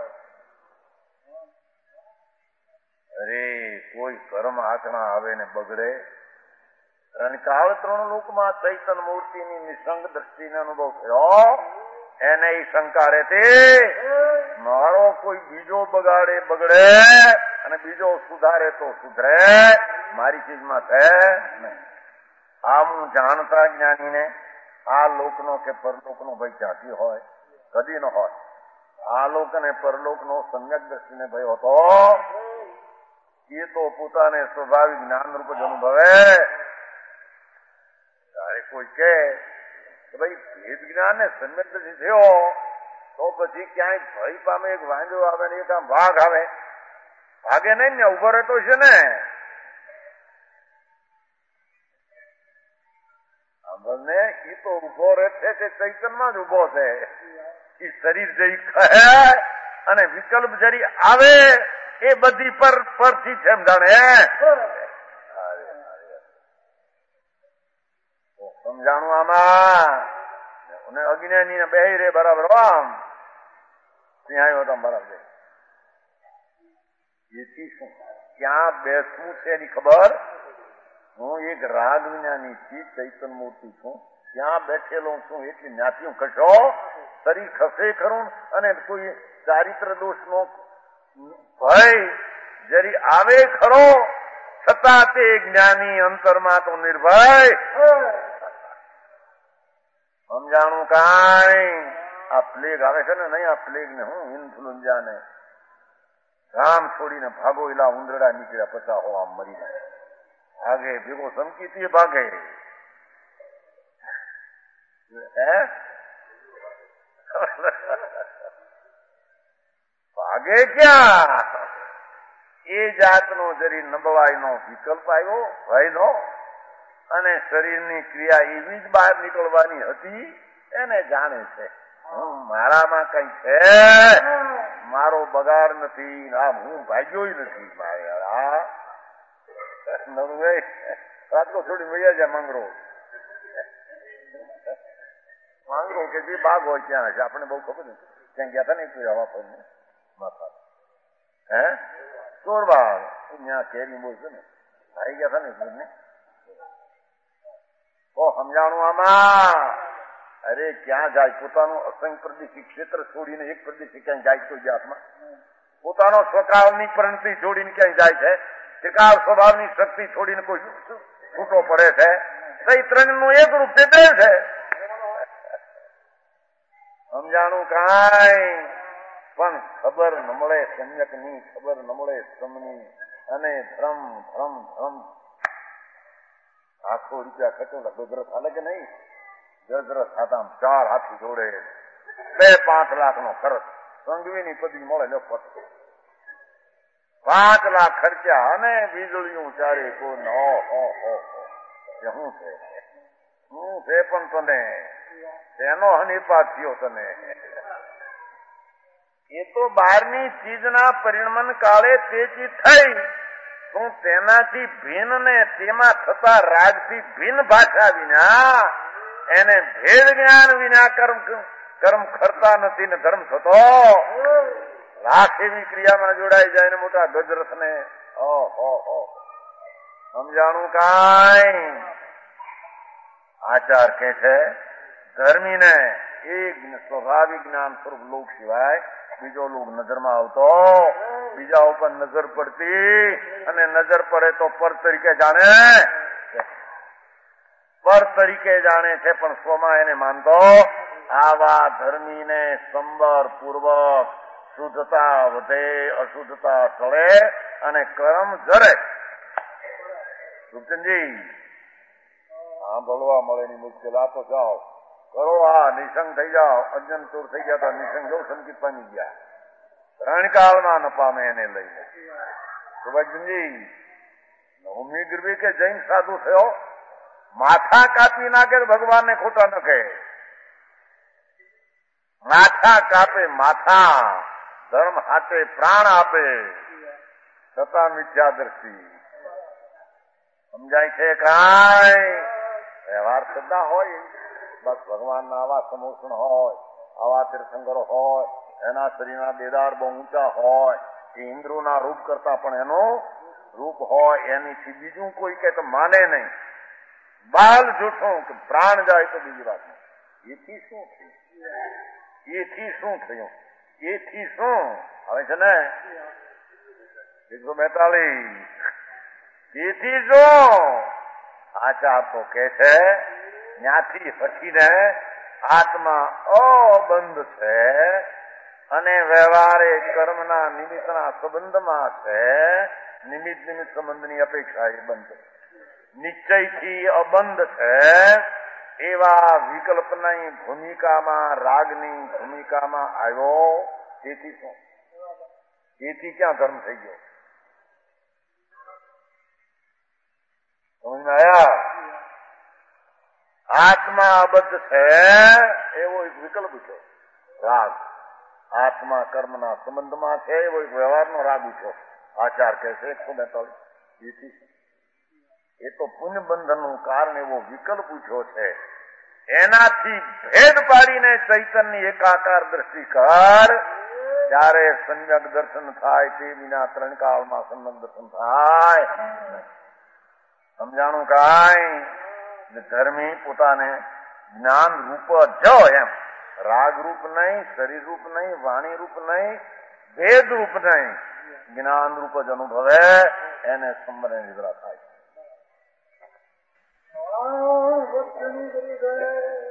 અરે કોઈ કર્મ આચરણા આવે ને બગડે. અને કાળ ત્રણ લોકમાં ચૈતન મૂર્તિની નિસંગ દ્રષ્ટિને અનુભવ થયો. એને શંકા રહેતી મારો કોઈ બીજો બગાડે બગડે અને બીજો સુધારે તો સુધરે, મારી ચીજમાં છે નહીં. આ હું જાણતા જ્ઞાનીને આ લોકનો કે પરલોકનો ભય ક્યાંથી હોય? કદી ન હોય. આ લોક અને પરલોકનો સમ્યક દ્રષ્ટિને ભય હતો એ તો પોતાને સ્વાભાવિક જ્ઞાન રૂપ જ અનુભવે. ત્યારે કોઈ કે ભાઈ ભેદ જ્ઞાન ને સમ્યક દ્રષ્ટિ થયો તો પછી ક્યાંય ભય પામે એક વાંજો આવે ને એક આમ વાઘ આવે, ભાગે નહીં ને ઉભો રહેતો છે ને. ભલે એ તો ઉભો રહે છે તે ચૈતનમાં જ ઉભો છે. એ શરીર જઈ કહે અને વિકલ્પ જરી આવે એ બધી પર પરથી છે એમ જાણે. સમજાણું આમાં અને અજ્ઞાની બે રે બરાબર આમ ત્યાં આવ્યો હતા બરાબર. એથી શું ક્યાં બેસવું છે એની ખબર. હું એક રાગ વિનાની થી ચૈતન મૂર્તિ છું, ત્યાં બેઠેલો છું એટલી જ્ઞાતિ હું કશો શરીર ખસે ખરું અને કોઈ ચારિત્ર દોષ નો ભય જરી આવે ખરો છતાં તે જ્ઞાની અંતરમાં તો નિર્ભય. સમજાણું કાંઈ આ પ્લેગ આવે છે ને નહીં, આ પ્લેગ ને હું ઇન્ફ્લુએન્ઝા ને ગામ છોડીને ભાગો એલા ઉંદરડા નીકળ્યા પચાસ હો આમ મરી જાય. ભાગે ભેગો સંકીતી ભાગે. ભાગે ક્યાં? એ જાતનો જરી નબવાઈનો વિકલ્પ આવ્યો ભયનો અને શરીરની ક્રિયા એવી જ બહાર નીકળવાની હતી એને જાણે છે. હું મારામાં કઈ છે, મારો બગાડ નથી, આમ હું ભાગ્યો નથી. મારે આ રાતકો છોડી મળ્યા જાય માંગરો માંગરો કે જે બાગ હોય ત્યાં છે. આપણે બહુ ખબર નથી ત્યાં ગયા હતા ને કોઈ હવા પર માથા હે ચોરબાગ ત્યાં કેરી બોલ છે ને આવી ગયા હતા ને ને તો સમજાણું આમાં. અરે ક્યાં જાય? પોતાનું અસંગ પ્રદેશી ક્ષેત્ર છોડીને એક પ્રદેશી ક્યાંય જાય તો જાતમાં પોતાનો સ્વકાળની પ્રણતિ છોડીને ક્યાંય જાય છે? ત્રિકાળ સ્વભાવની શક્તિ છોડીને કોઈ છૂટો પડે છે? તો ત્રણ નું એક રૂપ તે બે છે. સમજાણું કાંઈ પણ ખબર ન મળે સમ્યકની, ખબર ન મળે સમની અને ધ્રમ ધ્રમ ધ્રમ આખો રૂપિયા ખચોલા ગજરસ હાલે કે નહીં? ગજરસ ખાતા ચાર હાથી જોડે બે પાંચ લાખ નો ખર્ચ સંઘવીની પદવી મળે લો પત પાંચ લાખ ખર્ચા અને વીજળીઓ ચારે કોઈ હો હો હો શું છે શું છે પણ તને તેનો હનીપાત થયો તને. એ તો બહારની ચીજના પરિણમન કાળે તેજી થઈ તું તેનાથી ભિન્ન ને તેમાં થતા રાગથી ભિન્ન ભાષા વિના એને ભેદ જ્ઞાન વિના કર્મ કર્મ કરતા નથી ને ધર્મ થતો. લાખ એવી ક્રિયામાં જોડાઈ જાય ને મોટા ગજરથ ને સમજાણું કાંઈ. આચાર કે છે ધર્મી ને એક સ્વાભાવિક જ્ઞાન સ્વરૂપ લોક સિવાય બીજો લોક નજરમાં આવતો, બીજા ઉપર નજર પડતી અને નજર પડે તો પર તરીકે જાણે પર તરીકે જાણે છે પણ સ્વમાં એને માનતો. આવા ધર્મીને સંબર પૂર્વક શુદ્ધતા વધે, અશુદ્ધતા ટળે અને કર્મ જરે. રૂપચંદજી આ ભળવા મળે ની મુશ્કેલ આ તો જાઓ કરો, આ નિસંગ થઈ જાઓ. અજ્ઞાન ચોર થઈ ગયા તો નિસંગ જવું સંકિત પામી ગયા. ત્રણ કાળમાં ન પામે એને લઈને. સુભાષજી નવમી ગરબી કે જૈન સાધુ થયો માથા કાપી નાખે ભગવાનને ખોટા ન કહે. માથા કાપે માથા ધર્મ હાથે પ્રાણ આપે છતાં મિથ્યાદર્શી. સમજાય છે કાંઈ? વ્યવહાર સદા હોય બસ ભગવાનના આવા સમોષણ હોય, આવા તીર્થંકરો હોય, એના શરીરના દેદાર બહુ ઊંચા હોય, એ ઇન્દ્રોના રૂપ કરતા પણ એનું રૂપ હોય, એનીથી બીજું કોઈ કે તો માને નહીં. બાલ જૂઠું કે પ્રાણ જાય તો બીજી વાત. એથી શું થયું? એથી શું થયું? એથી શું હવે છે ને એકસો બેતાલીસ એથી શું? આચાર તો કે છે ત્યાંથી હટીને આત્મા અબંધ છે અને વ્યવહારે કર્મના નિમિત્તના સંબંધમાં છે. નિમિત્ત નિમિત્ત સંબંધની અપેક્ષા એ બંધ છે. નિશ્ચયથી અબંધ છે. એવા વિકલ્પની ભૂમિકામાં રાગની ભૂમિકામાં આવ્યો. તેથી શું? તેથી ક્યાં ધર્મ થઈ ગયો? સમજમાં આવ્યા? આત્મા અબદ્ધ છે એવો એક વિકલ્પ છે રાગ. આત્મા કર્મના સંબંધમાં છે એવો એક વ્યવહારનો રાગ ઉઠો. આચાર કહે છે એકસો બેતાલીસ. એ તો પુણ્ય બંધનનું કારણ એવો વિકલ્પ ઉઠ્યો છે. એનાથી ભેદ પાડીને ચૈતન્ય એકાકાર દ્રષ્ટિ કર, ત્યારે સમ્યક દર્શન થાય. તે વિના ત્રણ કાળમાં સમ્યક દર્શન થાય. સમજાણું કાંઈ? ધર્મી પોતાને જ્ઞાન રૂપ જ એમ, રાગ રૂપ નહીં, શરીર રૂપ નહીં, વાણી રૂપ નહીં, ભેદ રૂપ નહીં, જ્ઞાન રૂપ જ અનુભવે એને સમરે નિદ્રા થાય.